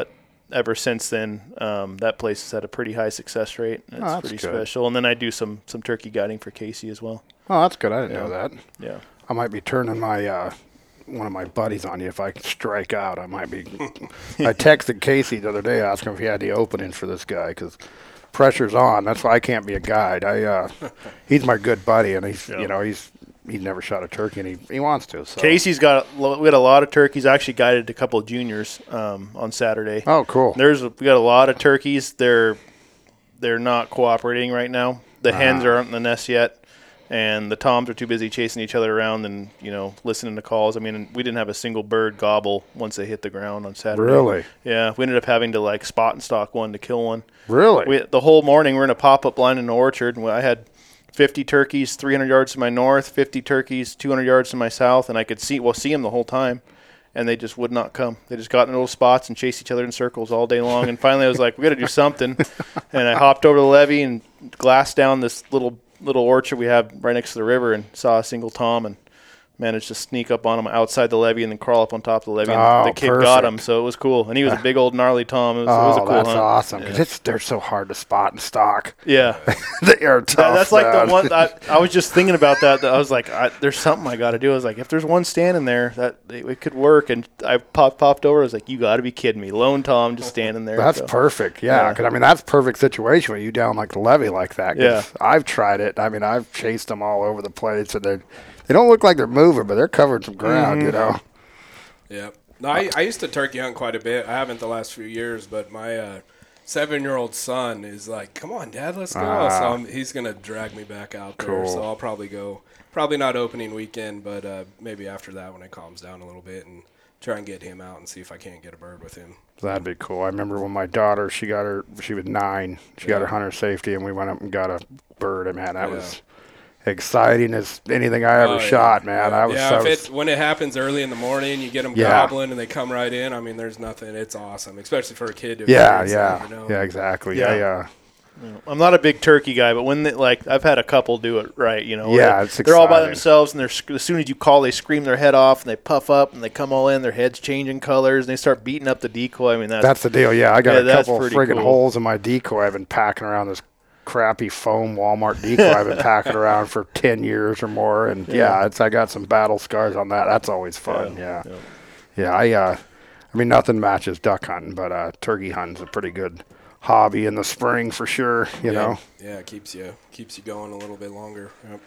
ever since then, um, that place has had a pretty high success rate. It's Oh, that's pretty good. special. And then I do some some turkey guiding for Casey as well. Oh, that's good. I didn't Yeah. know that. Yeah. I might be turning my uh, one of my buddies on you if I can strike out. I might be. I texted Casey the other day asking if he had the openings for this guy because pressure's on. That's why I can't be a guide. I uh, he's my good buddy, and he's Yeah. you know he's he's never shot a turkey, and he, he wants to. So. Casey's got we got a lot of turkeys. I actually guided a couple of juniors um, on Saturday. Oh, cool. There's we got a lot of turkeys. They're they're not cooperating right now. The hens Ah. aren't in the nest yet, and the toms are too busy chasing each other around and you know listening to calls. I mean, we didn't have a single bird gobble once they hit the ground on Saturday. Really? Yeah, we ended up having to like spot and stalk one to kill one. Really? We, the whole morning we're in a pop-up line in the orchard, and I had fifty turkeys, three hundred yards to my north, fifty turkeys, two hundred yards to my south, and I could see well see them the whole time, and they just would not come. They just got in little spots and chased each other in circles all day long. And finally, I was like, "We got to do something," and I hopped over the levee and glassed down this little little orchard we have right next to the river, and saw a single tom and managed to sneak up on him outside the levee and then crawl up on top of the levee. And Oh, the kid perfect. got him, so it was cool. And he was a big old gnarly tom. It was, oh, it was a cool that's hunt. awesome. 'Cause Yeah. it's they're so hard to spot and stalk. Yeah. They are tough. That- that's like man. the one. I, I was just thinking about that. that I was like, I, "There's something I got to do." I was like, "If there's one standing there, that it, it could work." And I popped popped over. I was like, "You got to be kidding me!" Lone Tom just standing there. That's so. perfect. Yeah, Yeah. because I mean that's perfect situation with you down like the levee like that. 'Cause Yeah. I've tried it. I mean I've chased them all over the place, and they they don't look like they're moving, but they're covering some ground. Mm-hmm. You know. Yeah. No, I, I used to turkey hunt quite a bit. I haven't the last few years, but my uh, seven-year-old son is like, "Come on, Dad, let's go." Ah. So I'm, he's gonna drag me back out there. Cool. So I'll probably go. Probably not opening weekend, but uh, maybe after that when it calms down a little bit and try and get him out and see if I can't get a bird with him. That'd be cool. I remember when my daughter, she got her, she was nine. She got Yeah. her hunter safety, and we went up and got a bird. And man, that Yeah. was exciting as anything I ever Oh, yeah. shot. Man, yeah. I was yeah, so. if it, when it happens early in the morning, you get them Yeah. gobbling and they come right in. I mean, there's nothing. It's awesome, especially for a kid. To yeah, experience yeah, that, you know? yeah, exactly. Yeah. Yeah, yeah. I'm not a big turkey guy, but when they, like I've had a couple do it right, you know. Yeah, where it's they're all by exciting. themselves, and they're sc- as soon as you call, they scream their head off, and they puff up, and they come all in. Their heads changing colors, and they start beating up the decoy. I mean, that's, That's the deal. Yeah, I got Yeah, a that's couple pretty friggin' cool. holes in my decoy. I've been packing around this crappy foam Walmart decoy. I've been packing around for ten years or more, and yeah, Yeah. it's I got some battle scars on that. That's always fun. Yeah, yeah. yeah. I, uh, I mean, nothing matches duck hunting, but uh, turkey hunting's a pretty good hobby in the spring for sure. You yeah. know, Yeah, it keeps you keeps you going a little bit longer. Yep.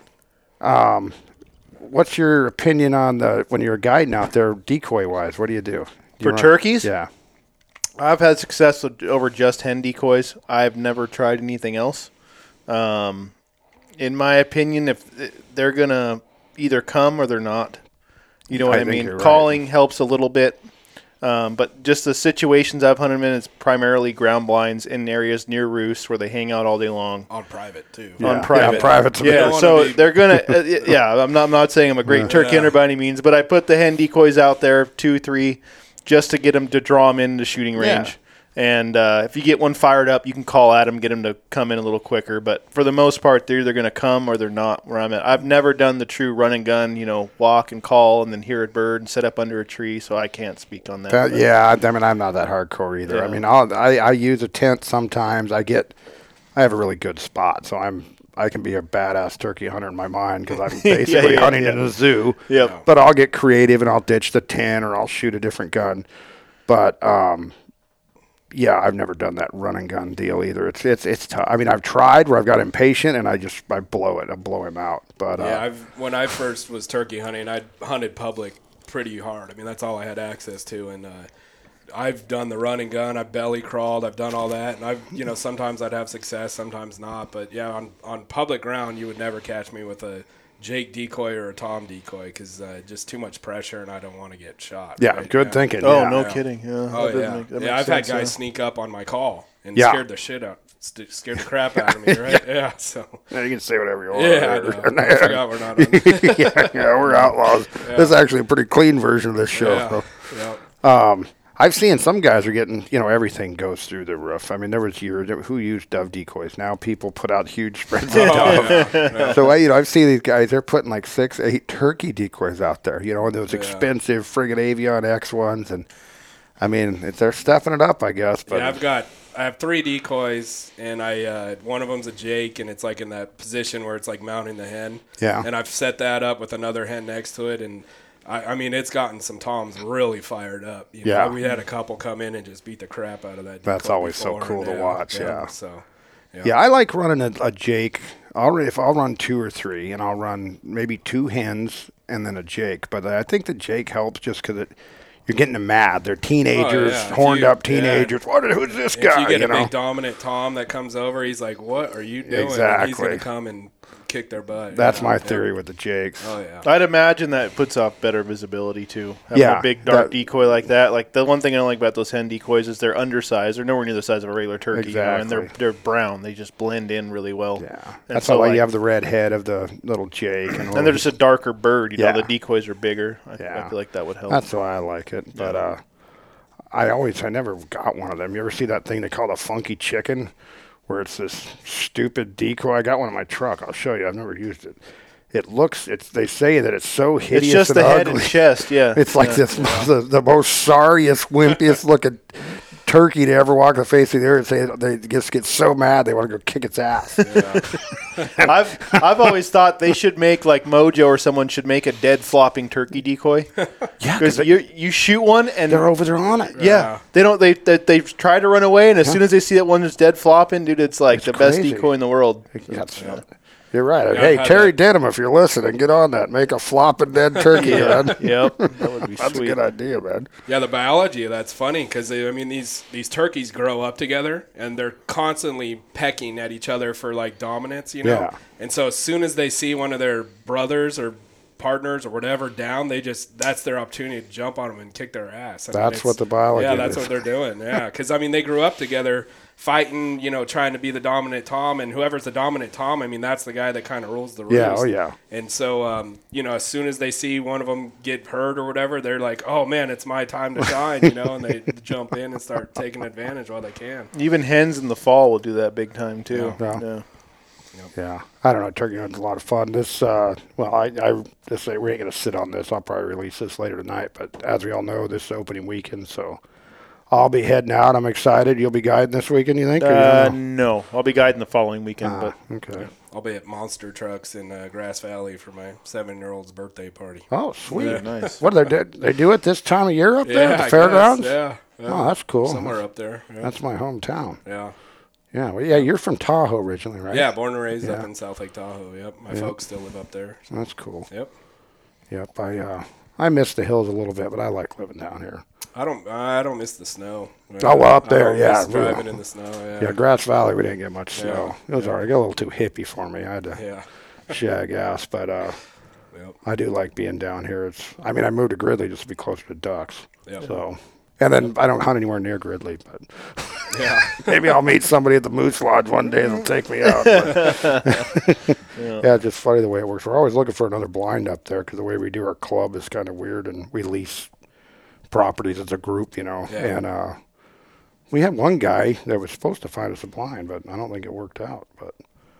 um, what's your opinion on the when you're guiding out there decoy wise? What do you do? Do you For run- turkeys? Yeah. I've had success with, over just hen decoys. I've never tried anything else. Um, in my opinion, if they're gonna either come or they're not, you know what I I, think mean. you're right. Calling helps a little bit, um, but just the situations I've hunted in, it's primarily ground blinds in areas near roosts where they hang out all day long. On private too. Yeah. On private. Yeah, private's a Yeah, don't so wanna be- they're gonna. Uh, y- yeah, I'm not. I'm not saying I'm a great turkey Yeah. hunter by any means, but I put the hen decoys out there, two, three, just to get them to draw them into shooting range. Yeah. And uh, if you get one fired up, you can call at them, get them to come in a little quicker. But for the most part, they're either going to come or they're not. Where I'm at, I've never done the true run and gun. You know, walk and call and then hear a bird and set up under a tree. So I can't speak on that. That, but- yeah, I I mean, I'm not that hardcore either. I Yeah. mean, I'll, I I use a tent sometimes. I get, I have a really good spot, so I'm I can be a badass turkey hunter in my mind because I'm basically yeah, hunting yeah. in a zoo. Yep. But I'll get creative and I'll ditch the tent or I'll shoot a different gun. But um, yeah, I've never done that run and gun deal either. It's it's it's tough. I mean, I've tried where I've got impatient and I just I blow it. I blow him out. But uh, Yeah, I've when I first was turkey hunting, I hunted public pretty hard. I mean, that's all I had access to, and uh, I've done the run and gun. I've belly crawled. I've done all that, and I've you know sometimes I'd have success, sometimes not. But yeah, on on public ground, you would never catch me with a Jake decoy or a Tom decoy because uh, just too much pressure, and I don't want to get shot. yeah, right? good yeah. thinking. Oh, yeah. no Yeah. kidding. Yeah. Oh That doesn't yeah, make- that yeah. makes I've had sense, guys yeah. sneak up on my call and Yeah. scared the shit out, st- scared the crap out of me. Right? yeah. So. Yeah, you can say whatever you want. Yeah, I know. I forgot we're not on. yeah, yeah, we're outlaws. This is actually a pretty clean version of this show. Yeah, so. yeah. Um, I've seen some guys are getting, you know, everything goes through the roof. I mean, there was years who used dove decoys. Now people put out huge spreads of dove. So, I, you know, I've seen these guys, they're putting like six, eight turkey decoys out there, you know, and those Yeah. expensive friggin' Avion X ones. And I mean, if they're stepping it up, I guess. But Yeah, I've got I have three decoys, and I uh, one of them's a Jake, and it's like in that position where it's like mounting the hen. Yeah. And I've set that up with another hen next to it, and I, I mean, it's gotten some toms really fired up. You know? Yeah. We had a couple come in and just beat the crap out of that. That's decoy always so before, cool to and, watch, yeah. So. Yeah. yeah, I like running a, a Jake. I'll if I'll run two or three, and I'll run maybe two hens and then a Jake. But I think the Jake helps just because it. You're getting them mad. They're teenagers, Oh, yeah. If horned you- up teenagers. yeah. What? Who's this If guy? you get a know? big dominant tom that comes over, he's like, "What are you doing?" And he's Exactly. gonna come and kick their butt. That's you know? my Yeah. theory with the Jakes. Oh yeah. I'd imagine that puts off better visibility too. Having Yeah, a big dark that- decoy like that. Like the one thing I don't like about those hen decoys is they're undersized. They're nowhere near the size of a regular turkey, you know, and they're Exactly. they're brown. They just blend in really well. Yeah, And that's so, why like- you have the red head of the little Jake, and, And they're just a darker bird. You Yeah. know, the decoys are bigger. I, Yeah. I feel like that would help. That's why I like it. But uh, I always, I never got one of them. You ever see that thing they call the funky chicken, where it's this stupid decoy? I got one in my truck. I'll show you. I've never used it. It looks. It's. They say that it's so hideous it's just and the head ugly. and chest. Yeah, It's like yeah. this, the, the most sorriest, wimpiest looking turkey to ever walk the face of the earth. They, they just get so mad they want to go kick its ass. I've I've always thought they should make like Mojo or someone should make a dead flopping turkey decoy. Yeah, Because you you shoot one and they're over there on it. yeah, Yeah. they don't they they, they try to run away and as soon as they see that one is dead flopping, dude, it's like It's the best crazy. decoy in the world. That's, You're right. Yeah, hey, I've had Terry that. Denham, if you're listening, get on that. Make a flopping dead turkey, man. Yep, that would be That's sweet. a good idea, man. Yeah, the biology of that's funny because I mean these these turkeys grow up together and they're constantly pecking at each other for like dominance, you know. Yeah. And so as soon as they see one of their brothers or partners or whatever down, they just that's their opportunity to jump on them and kick their ass. I mean, That's it's- what the biology Yeah, that's is. what they're doing. Yeah, because I mean they grew up together. Fighting, you know, trying to be the dominant tom, and whoever's the dominant tom, I mean, that's the guy that kind of rules the roost. Yeah, oh, yeah. And so, um, you know, as soon as they see one of them get hurt or whatever, they're like, "Oh man, it's my time to shine," you know, and they jump in and start taking advantage while they can. Even hens in the fall will do that big time too. Yeah. Yeah. Yeah, I don't know. Turkey hunting's a lot of fun. This, uh, well, I, I just say we ain't gonna sit on this. I'll probably release this later tonight. But as we all know, this is opening weekend, so I'll be heading out. I'm excited. You'll be guiding this weekend, you think? Or you Uh, don't know? no, I'll be guiding the following weekend, Ah, but okay. I'll be at Monster Trucks in uh, Grass Valley for my seven-year-old's birthday party. Oh, sweet. Yeah. nice. What do they do? They do it this time of year up there at the I fairgrounds? guess, Yeah, yeah. Oh, that's cool. Somewhere up there. Yeah. That's my hometown. yeah. Yeah, well, yeah. You're from Tahoe originally, right? Yeah, born and raised Yeah. up in South Lake Tahoe. Yep, my Yep. folks still live up there. so- That's cool. Yep. Yep. I uh, I miss the hills a little bit, but I like living down here. I don't. I don't miss the snow. Oh, well, up I there, don't yeah. miss driving in the snow. Yeah. Yeah, Grass Valley, we didn't get much Yeah. snow. It was all right. It got a little too hippie for me. I had to Yeah. shag ass, but uh, Yep. I do like being down here. It's. I mean, I moved to Gridley just to be closer to ducks. Yep. So, and then I don't hunt anywhere near Gridley, but Yeah. maybe I'll meet somebody at the Moose Lodge one day that'll take me out. But Yeah. yeah, it's just funny the way it works. We're always looking for another blind up there because the way we do our club is kind of weird, and we lease properties as a group, you know. Yeah. And uh, we had one guy that was supposed to find us a blind, but I don't think it worked out. But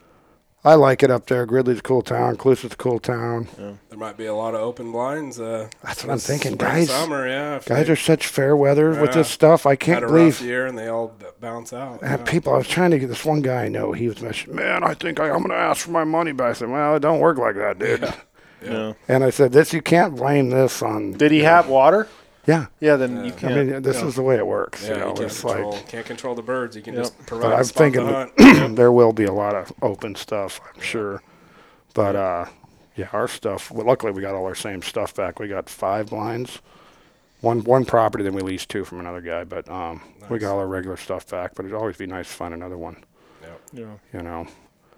I like it up there. Gridley's a cool town. Cluse's a cool town. There might be a lot of open blinds. Uh, That's what I'm this thinking, spring, guys. Summer, yeah. if Guys they are such fair weather with Yeah. this stuff. I had can't a believe. rough year and they all b- bounce out. I yeah. had people. I was trying to get this one guy I know. He was mentioning, man, I think I, I'm going to ask for my money back. I said, well, it don't work like that, dude. Yeah. Yeah. And I said, this you can't blame this on. Did he have water? Yeah. Yeah, then you Yeah. I can't. mean, this yeah. is the way it works. Yeah, you know, you can't it's control, like. can't control the birds. You can Yep. just provide But a I'm spot thinking to hunt. that there will be a lot of open stuff, I'm sure. But uh, yeah, our stuff. Well, luckily, we got all our same stuff back. We got five blinds, one one property, then we leased two from another guy. But um, we Nice. got all our regular stuff back. But it'd always be nice to find another one. Yep. Yeah. You know.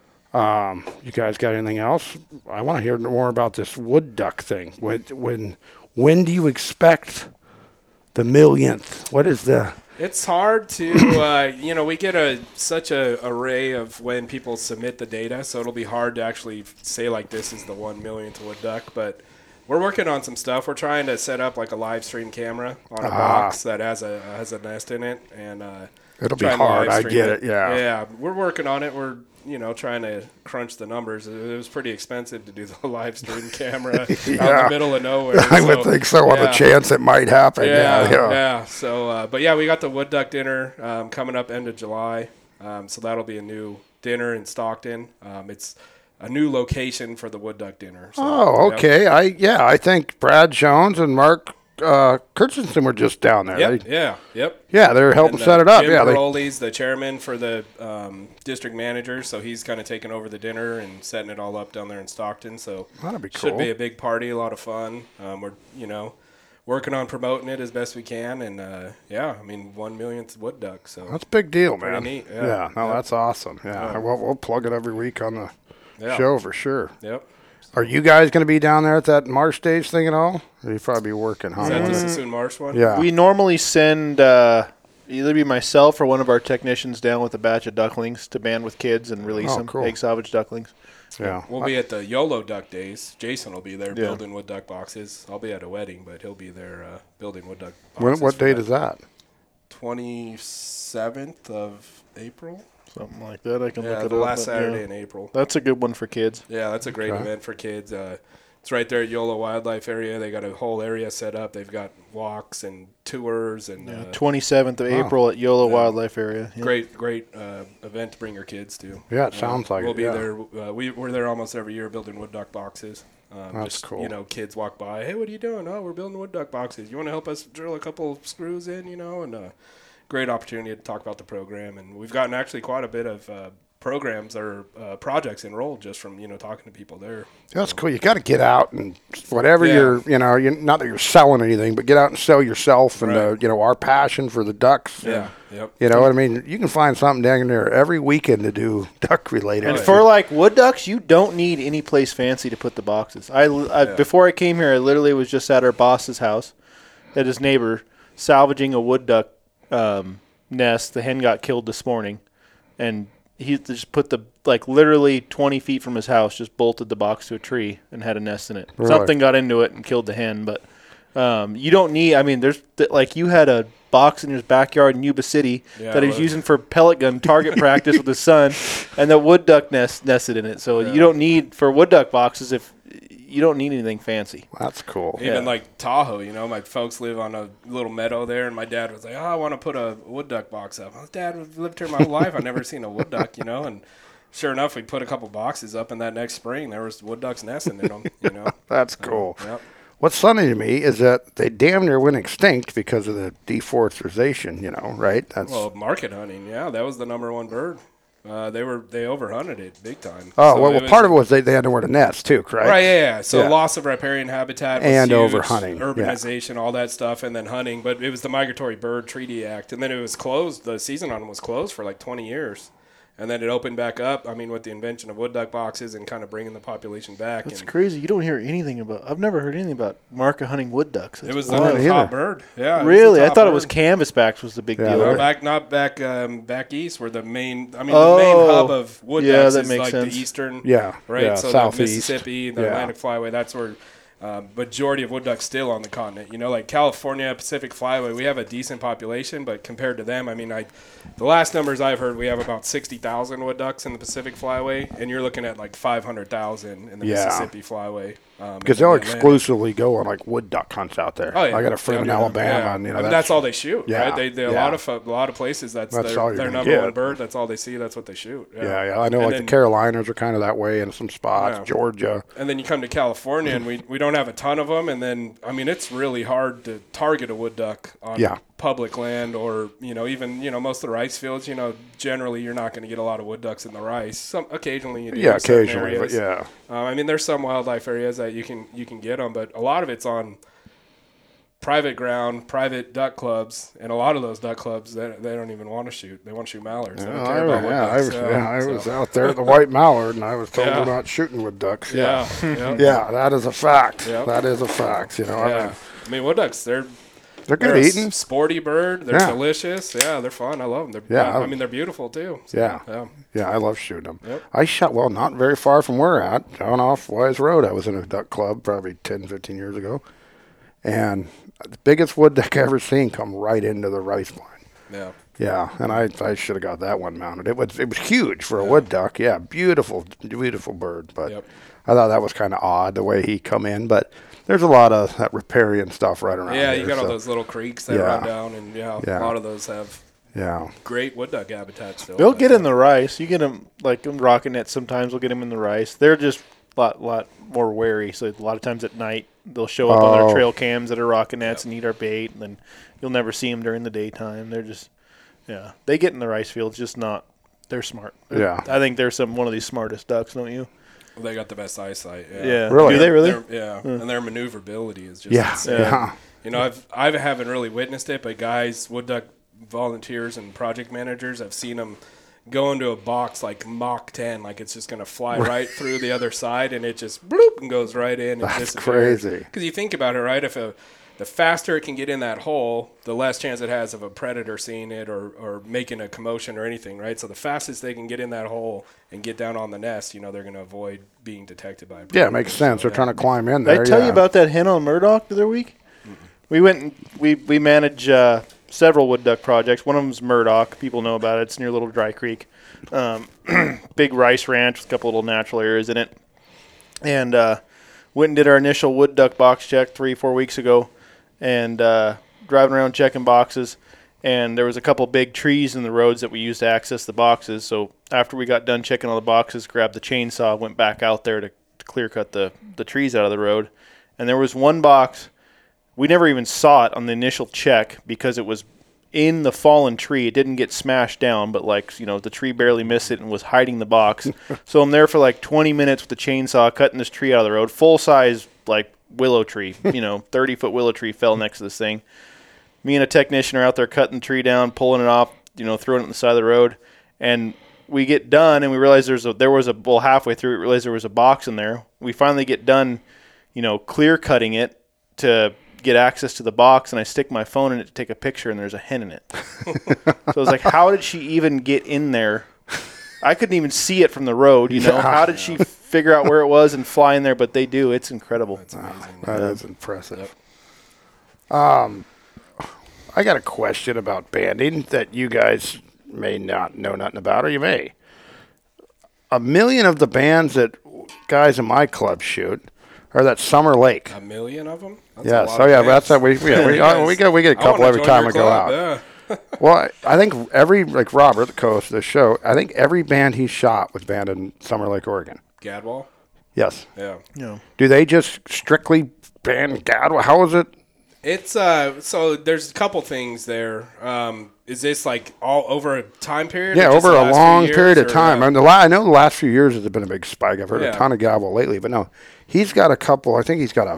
Um, you guys got anything else? I want to hear more about this wood duck thing. When when when do you expect the millionth? What is the? It's hard to, uh, you know, we get a such a array of when people submit the data, so it'll be hard to actually say like this is the one millionth wood duck. But we're working on some stuff. We're trying to set up like a live stream camera on a Ah. box that has a has a nest in it, and uh, It'll be try and hard. live I stream get it. Yeah. yeah. We're working on it. We're you know, trying to crunch the numbers. It, it was pretty expensive to do the live stream camera Yeah. out in the middle of nowhere. I so, would think so on yeah. the chance it might happen. Yeah, Yeah, yeah. yeah. So, uh, but yeah, we got the wood duck dinner um, coming up end of July. Um, so that'll be a new dinner in Stockton. Um, it's a new location for the wood duck dinner. So, Oh, yep. okay. I yeah, I think Brad Jones and Mark uh, Christensen were just down there. Yep, They- yeah, yep. yeah, they're helping And, uh, set it up. Jim Yeah, they, Paroli's the chairman for the um, district manager, so he's kind of taking over the dinner and setting it all up down there in Stockton. So That'd be should cool. be a big party, a lot of fun. Um, we're you know working on promoting it as best we can, and uh, yeah, I mean one millionth wood duck. So that's a big deal, Pretty man. neat, Yeah, yeah. no, Yeah. that's awesome. Yeah, Yeah. We'll, we'll plug it every week on the yeah, show for sure. yep. Are you guys going to be down there at that Marsh stage thing at all? Or you probably be working, huh? Is that the Sassoon Marsh one? Yeah. We normally send uh, either be myself or one of our technicians down with a batch of ducklings to band with kids and release Oh, them, cool. egg salvage ducklings. yeah. We'll be at the YOLO Duck Days. Jason will be there Yeah. building wood duck boxes. I'll be at a wedding, but he'll be there uh, building wood duck When, boxes. what for date that. is that? twenty-seventh of April. Something like that. I can Yeah, look it the up. last but, yeah. Saturday in April. That's a good one for kids. Yeah, that's a great Okay. event for kids. Uh, it's right there at YOLO Wildlife Area. They got a whole area set up. They've got walks and tours and Yeah, uh, twenty-seventh of wow. April at YOLO Yeah. Wildlife Area. Yeah. great, great uh, event to bring your kids to. Yeah, it sounds like we'll it, be yeah. there. Uh, we, we're there almost every year building wood duck boxes. Um, That's just, cool. You know, kids walk by. Hey, what are you doing? Oh, we're building wood duck boxes. You want to help us drill a couple screws in? You know, and uh, great opportunity to talk about the program. And we've gotten actually quite a bit of uh, programs or uh, projects enrolled just from you know talking to people there. That's cool. You got to get out and whatever Yeah. you're, you know, you're, not that you're selling anything, but get out and sell yourself and, uh, Right. you know, our passion for the ducks. Yeah. Yep. You know what I mean? You can find something down there every weekend to do duck related. And Oh, for like wood ducks, you don't need any place fancy to put the boxes. I, I Yeah. before I came here, I literally was just at our boss's house, at his neighbor, salvaging a wood duck um, nest. The hen got killed this morning, and he just put the like literally twenty feet from his house, just bolted the box to a tree and had a nest in it. Really? Something got into it and killed the hen, but um, you don't need. I mean, there's th- like you had a box in his backyard in Yuba City Yeah, that he's well- using for pellet gun target practice with his son, and the wood duck nest nested in it. So Yeah. you don't need for wood duck boxes if you don't need anything fancy. That's cool. Even Yeah. like Tahoe, you know, my folks live on a little meadow there, and my dad was like, "Oh, I want to put a wood duck box up." Oh, Dad, I've lived here my whole life. I've never seen a wood duck, you know. And sure enough, we put a couple boxes up, and that next spring there was wood ducks nesting in them, you know. That's cool. Yep. What's funny to me is that they damn near went extinct because of the deforestation, you know, right? That's Well, market hunting, yeah, that was the number one bird. Uh, they were they overhunted it big time. Oh, So well, it well was- part of it was they, they had nowhere to nest, too, correct? Right, yeah, yeah. So Yeah. loss of riparian habitat was And huge, overhunting, yeah. urbanization, all that stuff, and then hunting. But it was the Migratory Bird Treaty Act, and then it was closed. The season on it was closed for like twenty years, and then it opened back up. I mean, with the invention of wood duck boxes and kind of bringing the population back. That's and crazy. You don't hear anything about. I've never heard anything about market hunting wood ducks. it was Well, the not top either. bird. Yeah, it was the really. I top thought it bird. was canvasbacks was the big Yeah, deal. they're- No, there. back not back um, back east where the main I mean Oh, the main hub of wood yeah, ducks that is makes like sense. the eastern Yeah, right yeah, so southeast. the Mississippi the Yeah. Atlantic Flyway that's where uh, majority of wood ducks still on the continent. You know, like California Pacific Flyway, we have a decent population, but compared to them, I mean, I the last numbers I've heard, we have about sixty thousand wood ducks in the Pacific Flyway, and you're looking at like five hundred thousand in the Yeah. Mississippi Flyway. Um, Because in they'll Atlanta. exclusively go on, like, wood duck hunts out there. Oh, yeah. I got a friend Yeah, in yeah, Alabama, yeah. and, you know, I mean, that's, that's all they shoot, Yeah, right? They, they a yeah. lot of a lot of places that's, That's their, all you're their gonna number get. one bird. That's all they see. That's what they shoot. Yeah, yeah. I know, And like, then- the Carolinas are kind of that way in some spots, Yeah. Georgia. And then you come to California, and we, we don't have a ton of them. And then, I mean, it's really hard to target a wood duck on Yeah. public land or, you know, even, you know, most of the rice fields, you know, generally you're not going to get a lot of wood ducks in the rice. Some Occasionally you do. Yeah, in certain occasionally, but areas. yeah. Um, I mean, there's some wildlife areas that you can you can get them, but a lot of it's on private ground, private duck clubs, and a lot of those duck clubs, they, they don't even want to shoot. They want to shoot mallards. They don't Yeah, care I, about wood yeah, I ducks. was, yeah, I so- was out there at the White Mallard, and I was told Yeah. we're not shooting with ducks. Yeah, yeah, Yeah, that is a fact. Yeah. That is a fact. You know, I yeah. mean, I mean, wood ducks, they're they're they're good a eating. s- sporty bird. They're Yeah. delicious. Yeah, they're fun. I love them. They're, Yeah, I, I- mean, they're beautiful too. So, Yeah. yeah. Yeah, I love shooting them. Yep. I shot, well, not very far from where we're at, down off Wise Road. I was in a duck club probably ten, fifteen years ago. And the biggest wood duck I ever seen come right into the rice line. Yeah. Yeah, and I I should have got that one mounted. It was it was huge for a wood duck. Yeah, beautiful, beautiful bird. But Yep. I thought that was kind of odd the way he come in. But there's a lot of that riparian stuff right around. Yeah, here, you got all so, those little creeks that Yeah. run down, and yeah, Yeah. a lot of those have Yeah, great wood duck habitats still. They'll But, get in the rice. You get them like in rocket nets. Sometimes we'll get them in the rice. They're just a lot, lot more wary. So a lot of times at night they'll show up on Oh. their trail cams that are rocket nets and eat our bait. And then you'll never see them during the daytime. They're just, yeah, they get in the rice fields. Just not. They're smart. Yeah. I think they're some one of these smartest ducks, don't you? They got the best eyesight. Yeah. Yeah. Really? Do they really? Their- yeah, and their maneuverability is just yeah, insane. yeah. You know, I've I haven't really witnessed it, but guys, wood duck volunteers and project managers, I've seen them go into a box like Mach ten, like it's just going to fly right through the other side, and it just bloop and goes right in. And That's crazy. Because you think about it, right? If a the faster it can get in that hole, the less chance it has of a predator seeing it or, or making a commotion or anything, right? So the fastest they can get in that hole and get down on the nest, you know, they're going to avoid being detected by a predator. Yeah, it makes sense. So, They're yeah. trying to climb in Did there. I tell yeah. you about that hen on Murdoch the other week? We went and we, we manage uh, several wood duck projects. One of them's Murdoch. People know about it. It's near Little Dry Creek. Um, big rice ranch with a couple little natural areas in it. And uh, went and did our initial wood duck box check three, four weeks ago. And uh, driving around checking boxes. And there was a couple big trees in the roads that we used to access the boxes. So after we got done checking all the boxes, grabbed the chainsaw, went back out there to, to clear cut the, the trees out of the road. And there was one box. We never even saw it on the initial check because it was in the fallen tree. It didn't get smashed down, but like, you know, the tree barely missed it and was hiding the box. So I'm there for like twenty minutes with the chainsaw cutting this tree out of the road. Full size, like willow tree, you know, thirty foot willow tree fell next to this thing. Me and a technician are out there cutting the tree down, pulling it off, you know, throwing it on the side of the road. And we get done and we realize there's a, there was a, well, halfway through, we realized there was a box in there. We finally get done, you know, clear cutting it to get access to the box, and I stick my phone in it to take a picture, and there's a hen in it. So I was like, how did she even get in there? I couldn't even see it from the road, you know. Yeah. How did she figure out where it was and fly in there? But they do. It's incredible. That's amazing. That is impressive. Um, I got a question about banding that you guys may not know nothing about, or you may. A million of the bands that guys in my club shoot are that Summer Lake. A million of them? That's a Yes. lot Oh of yeah, bands. that's that we yeah, we, uh, we get we get a I couple wanna every join time your I go club, out. yeah. Well, I, I think every like Robert, the co-host of the show, I think every band he shot was banned in Summer Lake, Oregon. Gadwall? Yes. Yeah. Yeah. Do they just strictly ban Gadwall? How is it? It's uh so there's a couple things there. Um is this like all over a time period? Yeah, or just over the a last few long years, period of or, time. uh, I, mean, the la- I know the last few years has been a big spike. I've heard Yeah. a ton of Gadwall lately, but no, he's got a couple. I think he's got a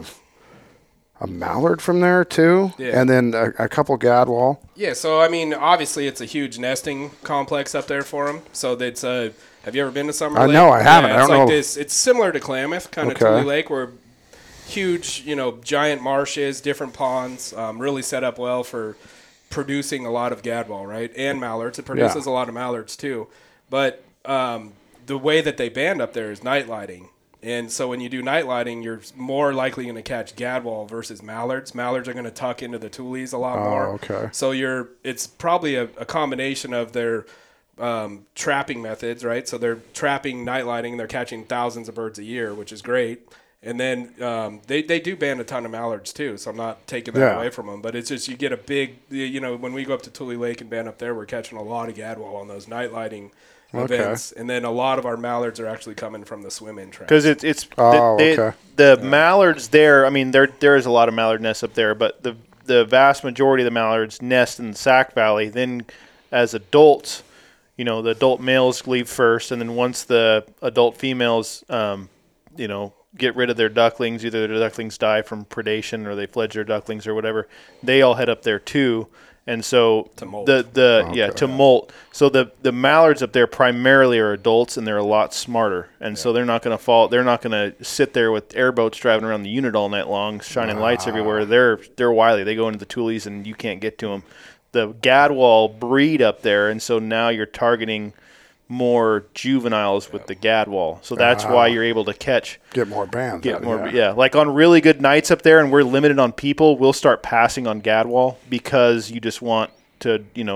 a mallard from there too, Yeah. and then a, a couple Gadwall. Yeah, so I mean, obviously it's a huge nesting complex up there for them. So that's uh, have you ever been to Summer I Lake? know, I haven't. Yeah, I it's don't like know. this. It's similar to Klamath, kind of Okay. Tule Lake, where huge, you know, giant marshes, different ponds, um, really set up well for producing a lot of gadwall, right, and mallards. It produces Yeah. a lot of mallards too, but um, the way that they band up there is night lighting. And so when you do night lighting, you're more likely going to catch gadwall versus mallards. Mallards are going to tuck into the tules a lot Oh, more. okay. So you're it's probably a, a combination of their um, trapping methods, right? So they're trapping night lighting and they're catching thousands of birds a year, which is great. And then um, they, they do ban a ton of mallards too, so I'm not taking that Yeah. away from them. But it's just you get a big, you know, when we go up to Tule Lake and ban up there, we're catching a lot of gadwall on those night lighting Okay. events. And then a lot of our mallards are actually coming from the swim-in traps. Because it's it's Oh, they- okay. the mallards there. I mean, there there is a lot of mallard nests up there, but the the vast majority of the mallards nest in the Sac Valley. Then, as adults, you know, the adult males leave first, and then once the adult females, um, you know, get rid of their ducklings, either their ducklings die from predation or they fledge their ducklings or whatever, they all head up there too. And so To molt. the the Okay. yeah to molt. So the the mallards up there primarily are adults, and they're a lot smarter, and so they're not going to fall. They're not going to sit there with airboats driving around the unit all night long, shining lights everywhere. They're they're wily. They go into the tules, and you can't get to them. The gadwall breed up there, and so now you're targeting more juveniles with the gadwall. So that's why you're able to catch. Get more bands. Get out, more, yeah. Like on really good nights up there, and we're limited on people. We'll start passing on gadwall because you just want to, you know,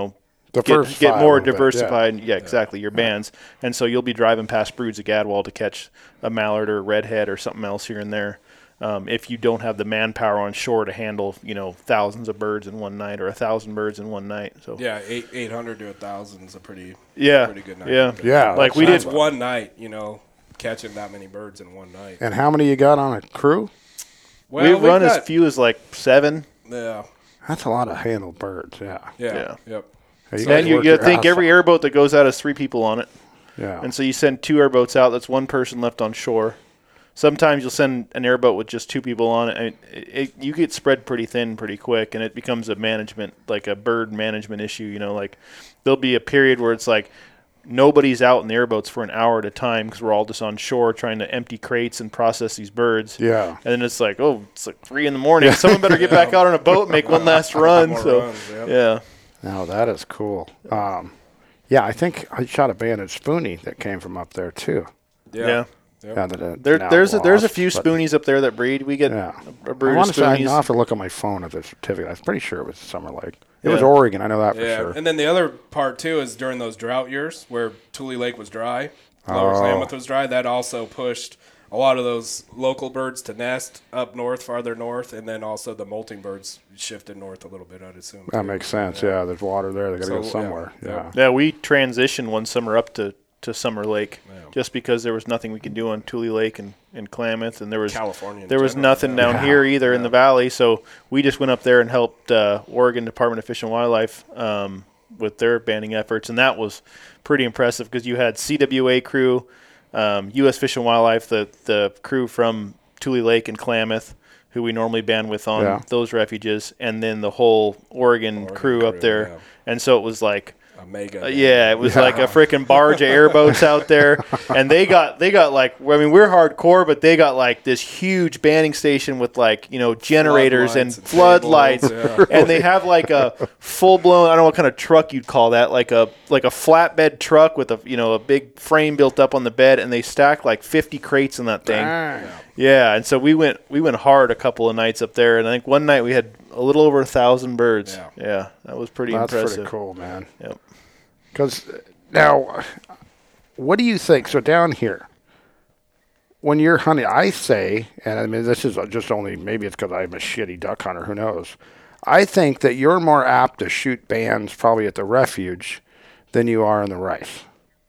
The get, first get five more of it, yeah. diversified. Yeah, exactly. Your bands, and so you'll be driving past broods of gadwall to catch a mallard or a redhead or something else here and there. Um, if you don't have the manpower on shore to handle, you know, thousands of birds in one night or a thousand birds in one night. So Yeah, eight eight hundred to a thousand is a pretty yeah, pretty good night. yeah, Yeah, Like that's we That's did. one night, you know, catching that many birds in one night. And how many you got on a crew? Well, we we've run got- as few as like seven. Yeah, That's a lot of handled birds. Yeah. yeah, Yeah. yep. Hey, you And guys you, work you your think ass every off. airboat that goes out has three people on it. Yeah. And so you send two airboats out. That's one person left on shore. Sometimes you'll send an airboat with just two people on it. And it, it, you get spread pretty thin pretty quick, and it becomes a management, like a bird management issue. You know, like there'll be a period where it's like nobody's out in the airboats for an hour at a time because we're all just on shore trying to empty crates and process these birds. Yeah. And then it's like, oh, it's like three in the morning. Someone better get back out on a boat and make one last run. More So, runs, yep. yeah. No, that is cool. Um, yeah, I think I shot a banded spoonie that came from up there too. Yeah. Yeah. Yep. Yeah, that, uh, There, now there's a, there's a lost, few but- spoonies up there that breed. We get Yeah. a, a I brood of want to say I spoonies. have to look on my phone at the certificate. I'm pretty sure it was Summer Lake. It was Yeah. Oregon. I know that for Yeah, sure. and then the other part too is during those drought years where Tule Lake was dry, Lower Oh. Klamath was dry. That also pushed a lot of those local birds to nest up north, farther north, and then also the molting birds shifted north a little bit. I'd assume That too. makes sense. Yeah, there's water there. They got to So, go yeah, somewhere. yeah. Yeah. Yeah, we transitioned one summer up to, to Summer Lake Yeah. just because there was nothing we could do on Tule Lake and, and Klamath, and there was California. in there was general, nothing yeah. down Yeah. here either in the valley. So we just went up there and helped uh, Oregon Department of Fish and Wildlife um, with their banding efforts, and that was pretty impressive because you had C W A crew, um, U S Fish and Wildlife, the the crew from Tule Lake and Klamath, who we normally band with on Yeah. those refuges, and then the whole Oregon, Oregon crew, up crew, there, yeah. and so it was like. A mega. Uh, yeah, it was Yeah. like a freaking barge of airboats out there, and they got they got like I mean we're hardcore, but they got like this huge banding station with like you know generators and Floodlights and floodlights, tables, yeah. and they have like a full blown I don't know what kind of truck you'd call that like a like a flatbed truck with a you know a big frame built up on the bed, and they stack like fifty crates in that thing. Dang. Yeah, and so we went we went hard a couple of nights up there, and I think one night we had a little over a thousand birds. Yeah. Yeah, that was pretty That's impressive. pretty cool, man. Yep. Because now, what do you think? So down here, when you're hunting, I say, and I mean this is just only maybe it's because I'm a shitty duck hunter. Who knows? I think that you're more apt to shoot bands probably at the refuge than you are in the rice.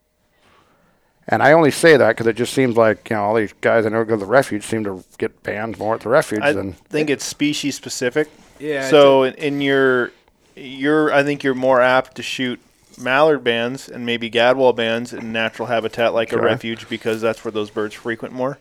And I only say that because it just seems like you know all these guys that know go to the refuge seem to get bands more at the refuge I than think it's species specific. Yeah. So in, in your, your, I think you're more apt to shoot mallard bands and maybe gadwall bands in natural habitat like a Okay. refuge because that's where those birds frequent more.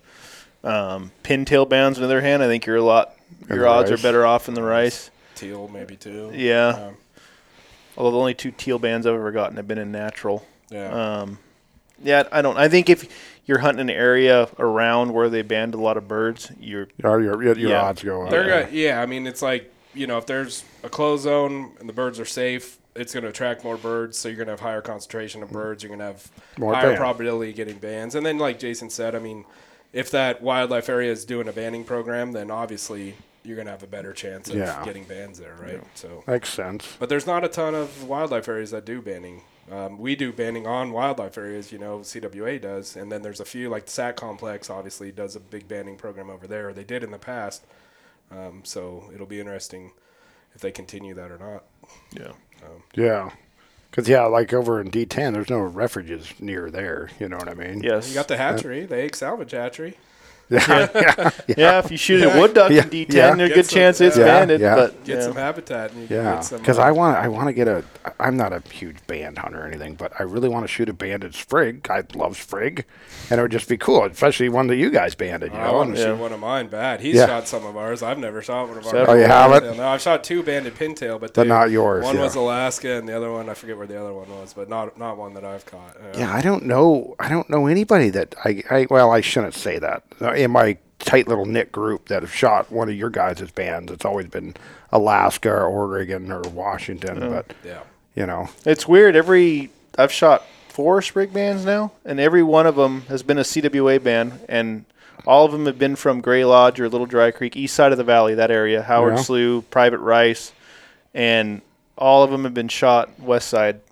Um, pintail bands, on the other hand, I think you're a lot. In Your the odds rice. are better off in the rice. teal maybe too. Yeah. Um, Although the only two teal bands I've ever gotten have been in natural. yeah. Um, yeah, I don't. I think if you're hunting an area around where they band a lot of birds, you're your your, your Yeah. odds go up. They're gonna, yeah, I mean, it's like, you know, if there's a closed zone and the birds are safe, it's going to attract more birds, so you're going to have higher concentration of birds. You're going to have More higher bands. probability of getting bands. And then, like Jason said, I mean, if that wildlife area is doing a banding program, then obviously you're going to have a better chance of Yeah. getting bands there, right? So, Makes sense. but there's not a ton of wildlife areas that do banding. Um, we do banding on wildlife areas, you know, C W A does, and then there's a few, like the S A C complex obviously does a big banding program over there. They did in the past, um, so it'll be interesting if they continue that or not. yeah. Yeah. Because, yeah, like over in D ten, there's no refuges near there. You know what I mean? Yes. You got the hatchery, the egg salvage hatchery. Yeah. yeah. Yeah, if you shoot a wood duck Yeah, in D ten, yeah. there's a Get good some- chance it's yeah, banded. yeah. But Get yeah. some habitat. And you can Yeah, get some, because uh, I want I want to get a. I'm not a huge band hunter or anything, but I really want to shoot a banded sprig. I love sprig, and it would just be cool, especially one that you guys banded. You I know, want and- to Yeah. shoot one of mine bad. He's Yeah. shot some of ours. I've never shot one of ours. Several. Oh, you haven't? Yeah, no, I've shot two banded pintail, but, But they- not yours, One yeah. was Alaska, and the other one I forget where the other one was, but not not one that I've caught. yeah, I don't know. I don't know anybody that I. I well, I shouldn't say that. Uh, In my tight little knit group that have shot one of your guys' bands, it's always been Alaska or Oregon or Washington. But yeah. you know, It's weird. Every I've shot four sprig bands now, and every one of them has been a C W A band, and all of them have been from Gray Lodge or Little Dry Creek, east side of the valley, that area, Howard Yeah. Slough, Private Rice, and all of them have been shot west side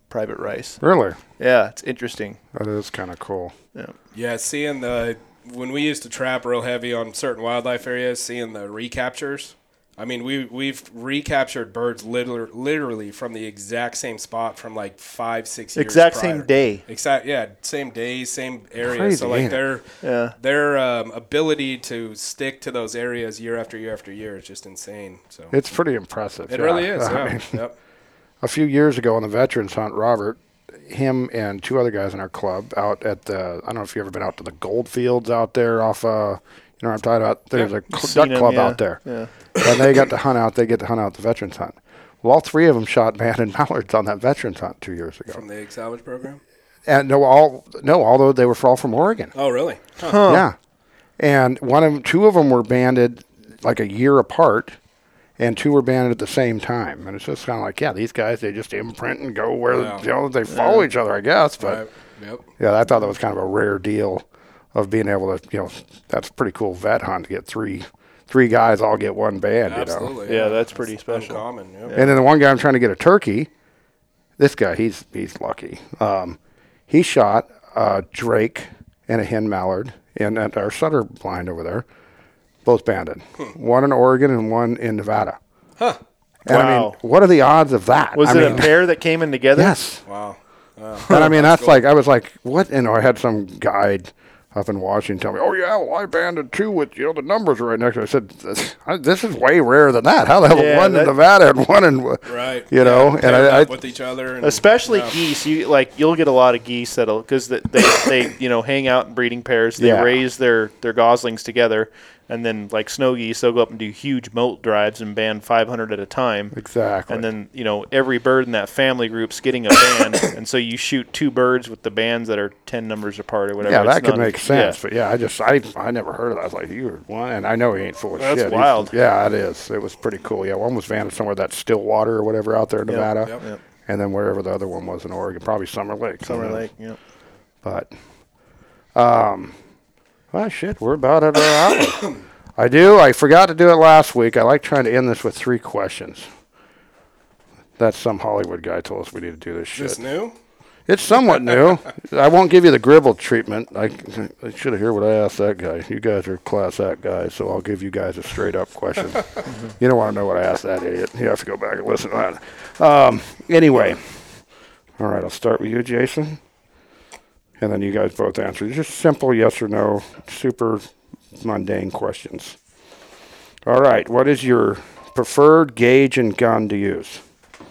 private rice. Really? Yeah, it's interesting. That is kind of cool. Yeah. Yeah, seeing the when we used to trap real heavy on certain wildlife areas, seeing the recaptures. I mean, we we've recaptured birds literally, literally from the exact same spot from like five, six years. Exact prior. same day. Exact, yeah, same day, same area. Crazy, so like ain't it? their Yeah. their um, ability to stick to those areas year after year after year is just insane. So It's pretty impressive. it yeah. really is. I Yeah. mean, Yep. a few years ago on the veterans hunt, Robert, him and two other guys in our club out at the, I don't know if you've ever been out to the gold fields out there off, uh, you know what I'm talking about? There's Yeah. a cl- Seen duck 'em, club yeah. out there. Yeah. And they got to hunt out, they get to hunt out the veterans hunt. Well, all three of them shot banded mallards on that veterans hunt two years ago. From the egg salvage program. And no, all, no, although they were all from Oregon. Oh, really? Huh. Huh. Yeah. And one of them, two of them were banded like a year apart, and two were banded at the same time. And it's just kind of like, yeah, these guys, they just imprint and go where, Wow. you know, they follow each other, I guess. But, Right. Yep. yeah, I thought that was kind of a rare deal of being able to, you know, that's a pretty cool vet hunt to get three three guys all get one band, you know. Absolutely. Yeah, that's pretty special. Uncommon. Yep. And then the one guy I'm trying to get a turkey, this guy, he's he's lucky. Um, he shot a drake and a hen mallard in at our Sutter blind over there, both banded. One in Oregon and one in Nevada. Huh. And I mean, Wow. what are the odds of that? Was I it mean, a pair that came in together? yes. Wow. Wow. And I mean, that's cool. like, I was like, what? And I had some guide up in Washington tell me, oh, yeah, well, I banded two with, you know, the numbers are right next to it. I said, this, I, this is way rarer than that. How the hell Yeah, one that- in Nevada and one in, Right. you know? Yeah, and I, paired I up with each other. And, Especially yeah. geese, you like you'll get a lot of geese that'll because they, they they you know hang out in breeding pairs. They Yeah. raise their their goslings together, and then like snow geese, they'll go up and do huge molt drives and band five hundred at a time. exactly. And then you know every bird in that family group's getting a band, and so you shoot two birds with the bands that are ten numbers apart or whatever. yeah, It's that could not- make sense. yeah. But yeah, I just, I, I never heard of that. I was like, you were one, and I know he ain't full of That's shit. He's- wild. yeah, it is. It was pretty cool. Yeah, one was banded somewhere that's Stillwater or whatever out there in Yep, Nevada. yep. Yep. And then wherever the other one was in Oregon, probably Summer Lake. Summer Who knows? Lake. Yeah. But, um, well, shit, we're about at our hour. I do. I forgot to do it last week. I like trying to end this with three questions. That's some Hollywood guy told us we need to do this Is shit. this new? It's somewhat new. I won't give you the Gribble treatment. I, I should have heard what I asked that guy. You guys are class act guys, so I'll give you guys a straight up question. You don't want to know what I asked that idiot. You have to go back and listen to that. Um, anyway, all right, I'll start with you, Jason. And then you guys both answer. Just simple yes or no, super mundane questions. All right, what is your preferred gauge and gun to use?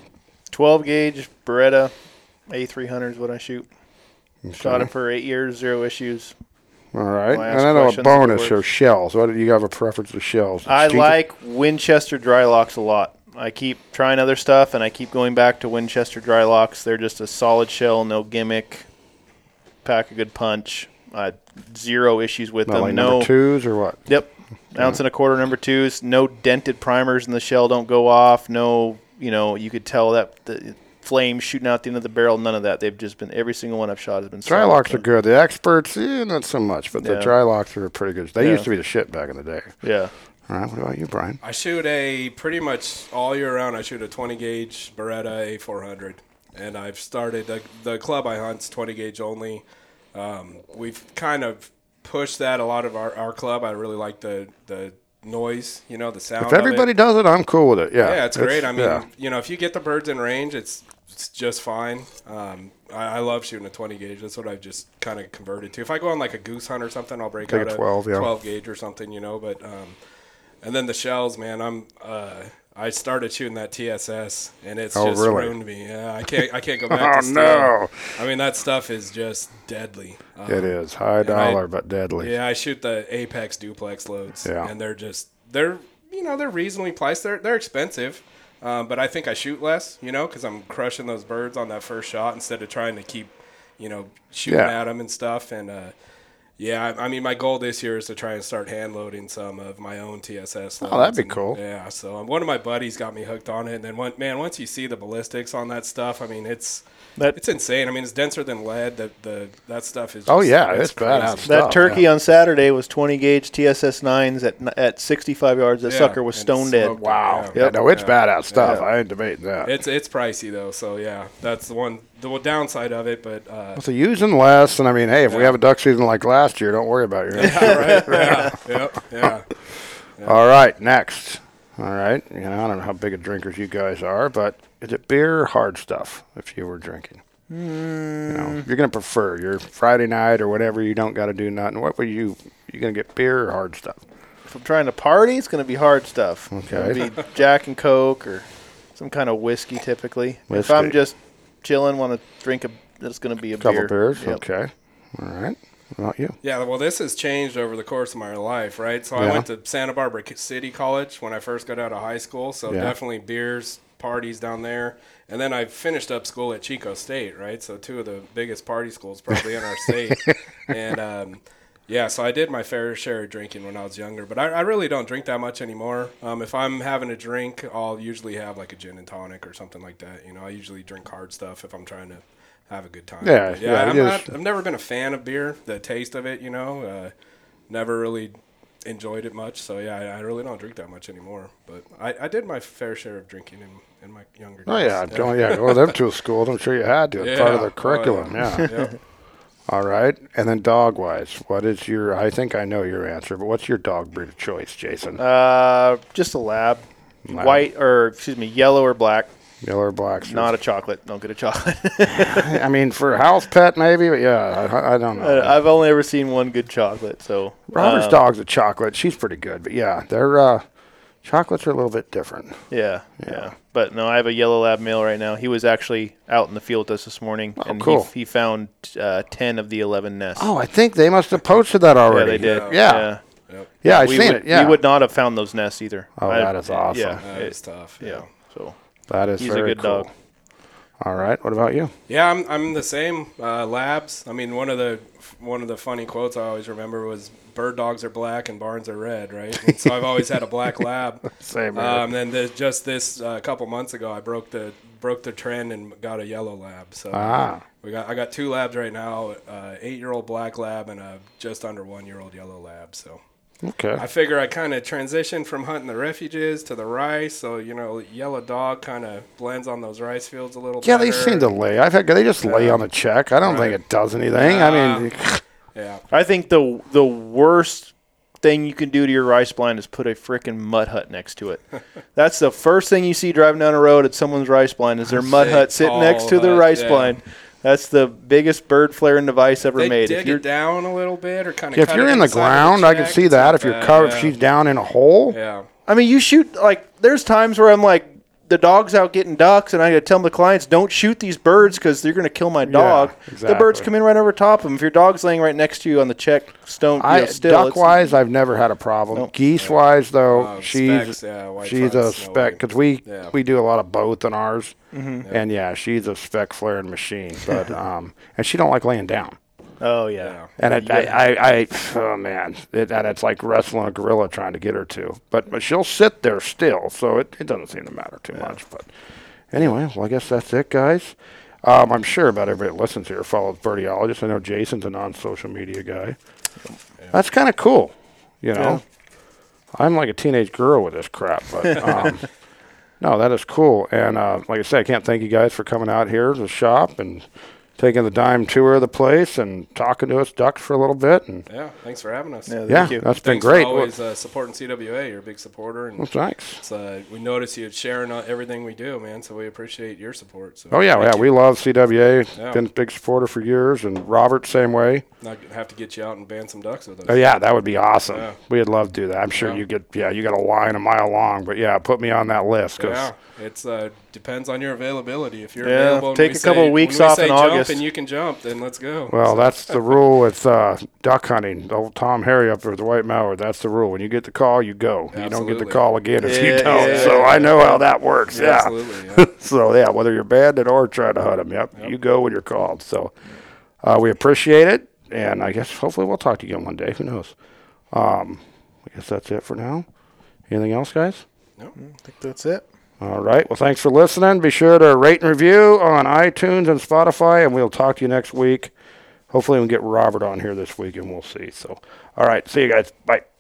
twelve gauge Beretta A three hundred is what I shoot. Shot Okay. it for eight years, zero issues. All right, I'll and ask I know a questions bonus afterwards. or shells. What do you have a preference to shells? I Cheap- like Winchester dry locks a lot. I keep trying other stuff, and I keep going back to Winchester dry locks. They're just a solid shell, no gimmick, pack a good punch. Uh, zero issues with not them. like no, number twos or what? Yep, ounce and a quarter number twos. No dented primers in the shell don't go off. No, you know, you could tell that the flames shooting out the end of the barrel. None of that. They've just been every single one I've shot has been Dry solid. locks are good. The experts, eh, not so much, but the Yeah. dry locks are pretty good. They Yeah. used to be the shit back in the day. Yeah. All right, what about you, Brian? I shoot a pretty much all year round. I shoot a twenty gauge Beretta A four hundred, and I've started the, the club I hunt's twenty gauge only. Um, we've kind of pushed that a lot of our, our club. I really like the the noise, you know, the sound. If everybody of it. does it, I'm cool with it. Yeah, yeah, it's great. I mean, yeah. you know, if you get the birds in range, it's it's just fine. Um, I, I love shooting a twenty gauge. That's what I've just kind of converted to. If I go on like a goose hunt or something, I'll break Take out a twelve, yeah. twelve gauge or something, you know. But um, and then the shells, man. I'm uh, I started shooting that T S S, and it's Oh, just really? ruined me. Yeah, I can't I can't go back. Oh, to steel. no. I mean, that stuff is just deadly. Um, It is high and I- dollar but deadly. yeah, I shoot the Apex duplex loads, Yeah. and they're just they're you know they're reasonably priced. They're they're expensive, um, but I think I shoot less, you know, because I'm crushing those birds on that first shot instead of trying to keep, you know, shooting Yeah. at them and stuff. And uh, yeah, I, I mean, my goal this year is to try and start hand loading some of my own T S S. Oh, that'd be and, cool. Yeah, so um, one of my buddies got me hooked on it, and then one, man, once you see the ballistics on that stuff, I mean, it's That it's insane. I mean, it's denser than lead. The the that stuff is. Just, Oh, yeah, it's badass crazy. stuff. that turkey yeah. on Saturday was twenty gauge T S S nines at at sixty-five yards. That Yeah, sucker was and stone dead. smoked it, Wow. yeah. Yeah, no, it's Yeah. badass stuff. Yeah. I ain't debating that. It's it's pricey though, so yeah, that's the one the downside of it, but uh, So using less, and I mean, hey, if Yeah. we have a duck season like last year, don't worry about your yeah, right, yeah, yep, yeah. All right, next. All right, you know, I don't know how big of drinkers you guys are, but is it beer or hard stuff if you were drinking? Mm. You know, you're going to prefer your Friday night or whatever, you don't got to do nothing. What would you, you going to get beer or hard stuff? If I'm trying to party, it's going to be hard stuff. Okay. It's going to be Jack and Coke or some kind of whiskey typically. If Whiskey. I'm just chilling, want to drink a, it's going to be a couple beer. beers, Yep. okay. All right. What about you? Yeah, well, this has changed over the course of my life, right? So Yeah. I went to Santa Barbara City College when I first got out of high school, so Yeah. definitely beers, parties down there. And then I finished up school at Chico State, right? So two of the biggest party schools probably in our state. And, um, yeah, so I did my fair share of drinking when I was younger, but I, I really don't drink that much anymore. Um, if I'm having a drink, I'll usually have like a gin and tonic or something like that. You know, I usually drink hard stuff if I'm trying to have a good time. Yeah, But yeah, I'm it not, is. I've never been a fan of beer, the taste of it, you know. Uh, never really enjoyed it much, so yeah, I, I really don't drink that much anymore. But I, I did my fair share of drinking in, in my younger days. Oh, yeah, going, yeah, go with them to a school. I'm sure you had to. It's part of Yeah. the curriculum, Oh, yeah. yeah. All right. And then dog-wise, what is your, I think I know your answer, but what's your dog breed of choice, Jason? Uh, just a lab. Lab. White or, excuse me, yellow or black. Yellow or black? Not a chocolate. Don't get a chocolate. I mean, for a house pet, maybe, but yeah, I, I don't know. Uh, I've only ever seen one good chocolate, so. Robert's um, dog's a chocolate. She's pretty good, but yeah, they're uh, chocolates are a little bit different. Yeah, Yeah. yeah, But no, I have a yellow lab male right now. He was actually out in the field with us this morning, Oh, and cool. he, he found uh, ten of the eleven nests. Oh, I think they must have posted that yeah, already. they did. Yeah, yeah, Yep. yeah I've we seen would, it. Yeah, we would not have found those nests either. Oh, I- that is awesome. Yeah, That it- is tough. yeah. Yeah. So that is he's a very good cool. dog. All right, what about you? Yeah, I'm I'm the same. Uh, labs. I mean, one of the one of the funny quotes I always remember was "Bird dogs are black and barns are red," right? And so I've always had a black lab. Same here. Um, then the, just this uh, couple months ago, I broke the broke the trend and got a yellow lab. So Ah. we got I got two labs right now: uh, eight year old black lab and a just under one year old yellow lab. So. Okay. I figure I kind of transitioned from hunting the refuges to the rice, so you know, yellow dog kind of blends on those rice fields a little. Yeah, better. they seem to lay. I've had they just lay Yeah. on the check. I don't Right. think it does anything. I mean, Yeah, I think the the worst thing you can do to your rice blind is put a freaking mud hut next to it. That's the first thing you see driving down the road at someone's rice blind is their mud Big, hut sitting next tall to the hut, rice yeah. blind. That's the biggest bird flaring device ever they made. dig If you're it down a little bit, or kind of. if you're in the ground, I can see that. If you're covered, if she's down in a hole. Yeah, I mean, you shoot, like, there's times where I'm like, the dog's out getting ducks, and I got to tell the clients, don't shoot these birds because they're going to kill my dog. The exactly. birds come in right over top of them. If your dog's laying right next to you on the check stone, you I know, still, duck it's- wise, I've never had a problem. Nope. Geese wise, though, Oh, she's specs, yeah, white she's a fronts, no spec way. because we Yeah. we do a lot of both in ours, Mm-hmm. and yeah, she's a spec flaring machine. But um, and she don't like laying down. Oh, yeah. yeah. And it, I, I, I, oh man, it, and it's like wrestling a gorilla trying to get her to. But but she'll sit there still, so it, it doesn't seem to matter too much. But anyway, well, I guess that's it, guys. Um, I'm sure about everybody that listens here follows Birdiologist. I know Jason's a non-social media guy. That's kind of cool, you know. Yeah. I'm like a teenage girl with this crap, but um, no, that is cool. And uh, like I said, I can't thank you guys for coming out here to the shop and taking the dime tour of the place and talking to us ducks for a little bit. And Yeah, thanks for having us. Yeah, yeah, thank you. that's been Thanks great. for always uh, supporting C W A. You're a big supporter, and Well, thanks. it's, uh, we notice you sharing uh, everything we do, man. So we appreciate your support. So Oh yeah, thank yeah, you. we love C W A. Yeah. Been a big supporter for years, and Robert same way. Not gonna have to get you out and ban some ducks with us. Oh yeah, that would be awesome. Yeah. We'd love to do that. I'm sure Yeah. you get yeah, you got a line a mile long, but yeah, put me on that list because Yeah, it's uh, depends on your availability. If you're Yeah, available, and take we a couple say- weeks when we off say in jump August. and you can jump, then let's go. well, So, that's the rule with uh, duck hunting. Old Tom Harry up there with the white mallard. That's the rule. When you get the call, you go. You don't get the Absolutely. call again if you Yeah, don't. yeah, so yeah. I know how that works. yeah, Yeah. absolutely. Yeah. So yeah, whether you're banded or trying to hunt them, yep, Yep. you go when you're called. So uh, we appreciate it, and I guess hopefully we'll talk to you again one day. Who knows? Um, I guess that's it for now. Anything else, guys? I think that's it. All right. Well, thanks for listening. Be sure to rate and review on iTunes and Spotify, and we'll talk to you next week. Hopefully, we can get Robert on here this week, and we'll see. So, all right. See you guys. Bye.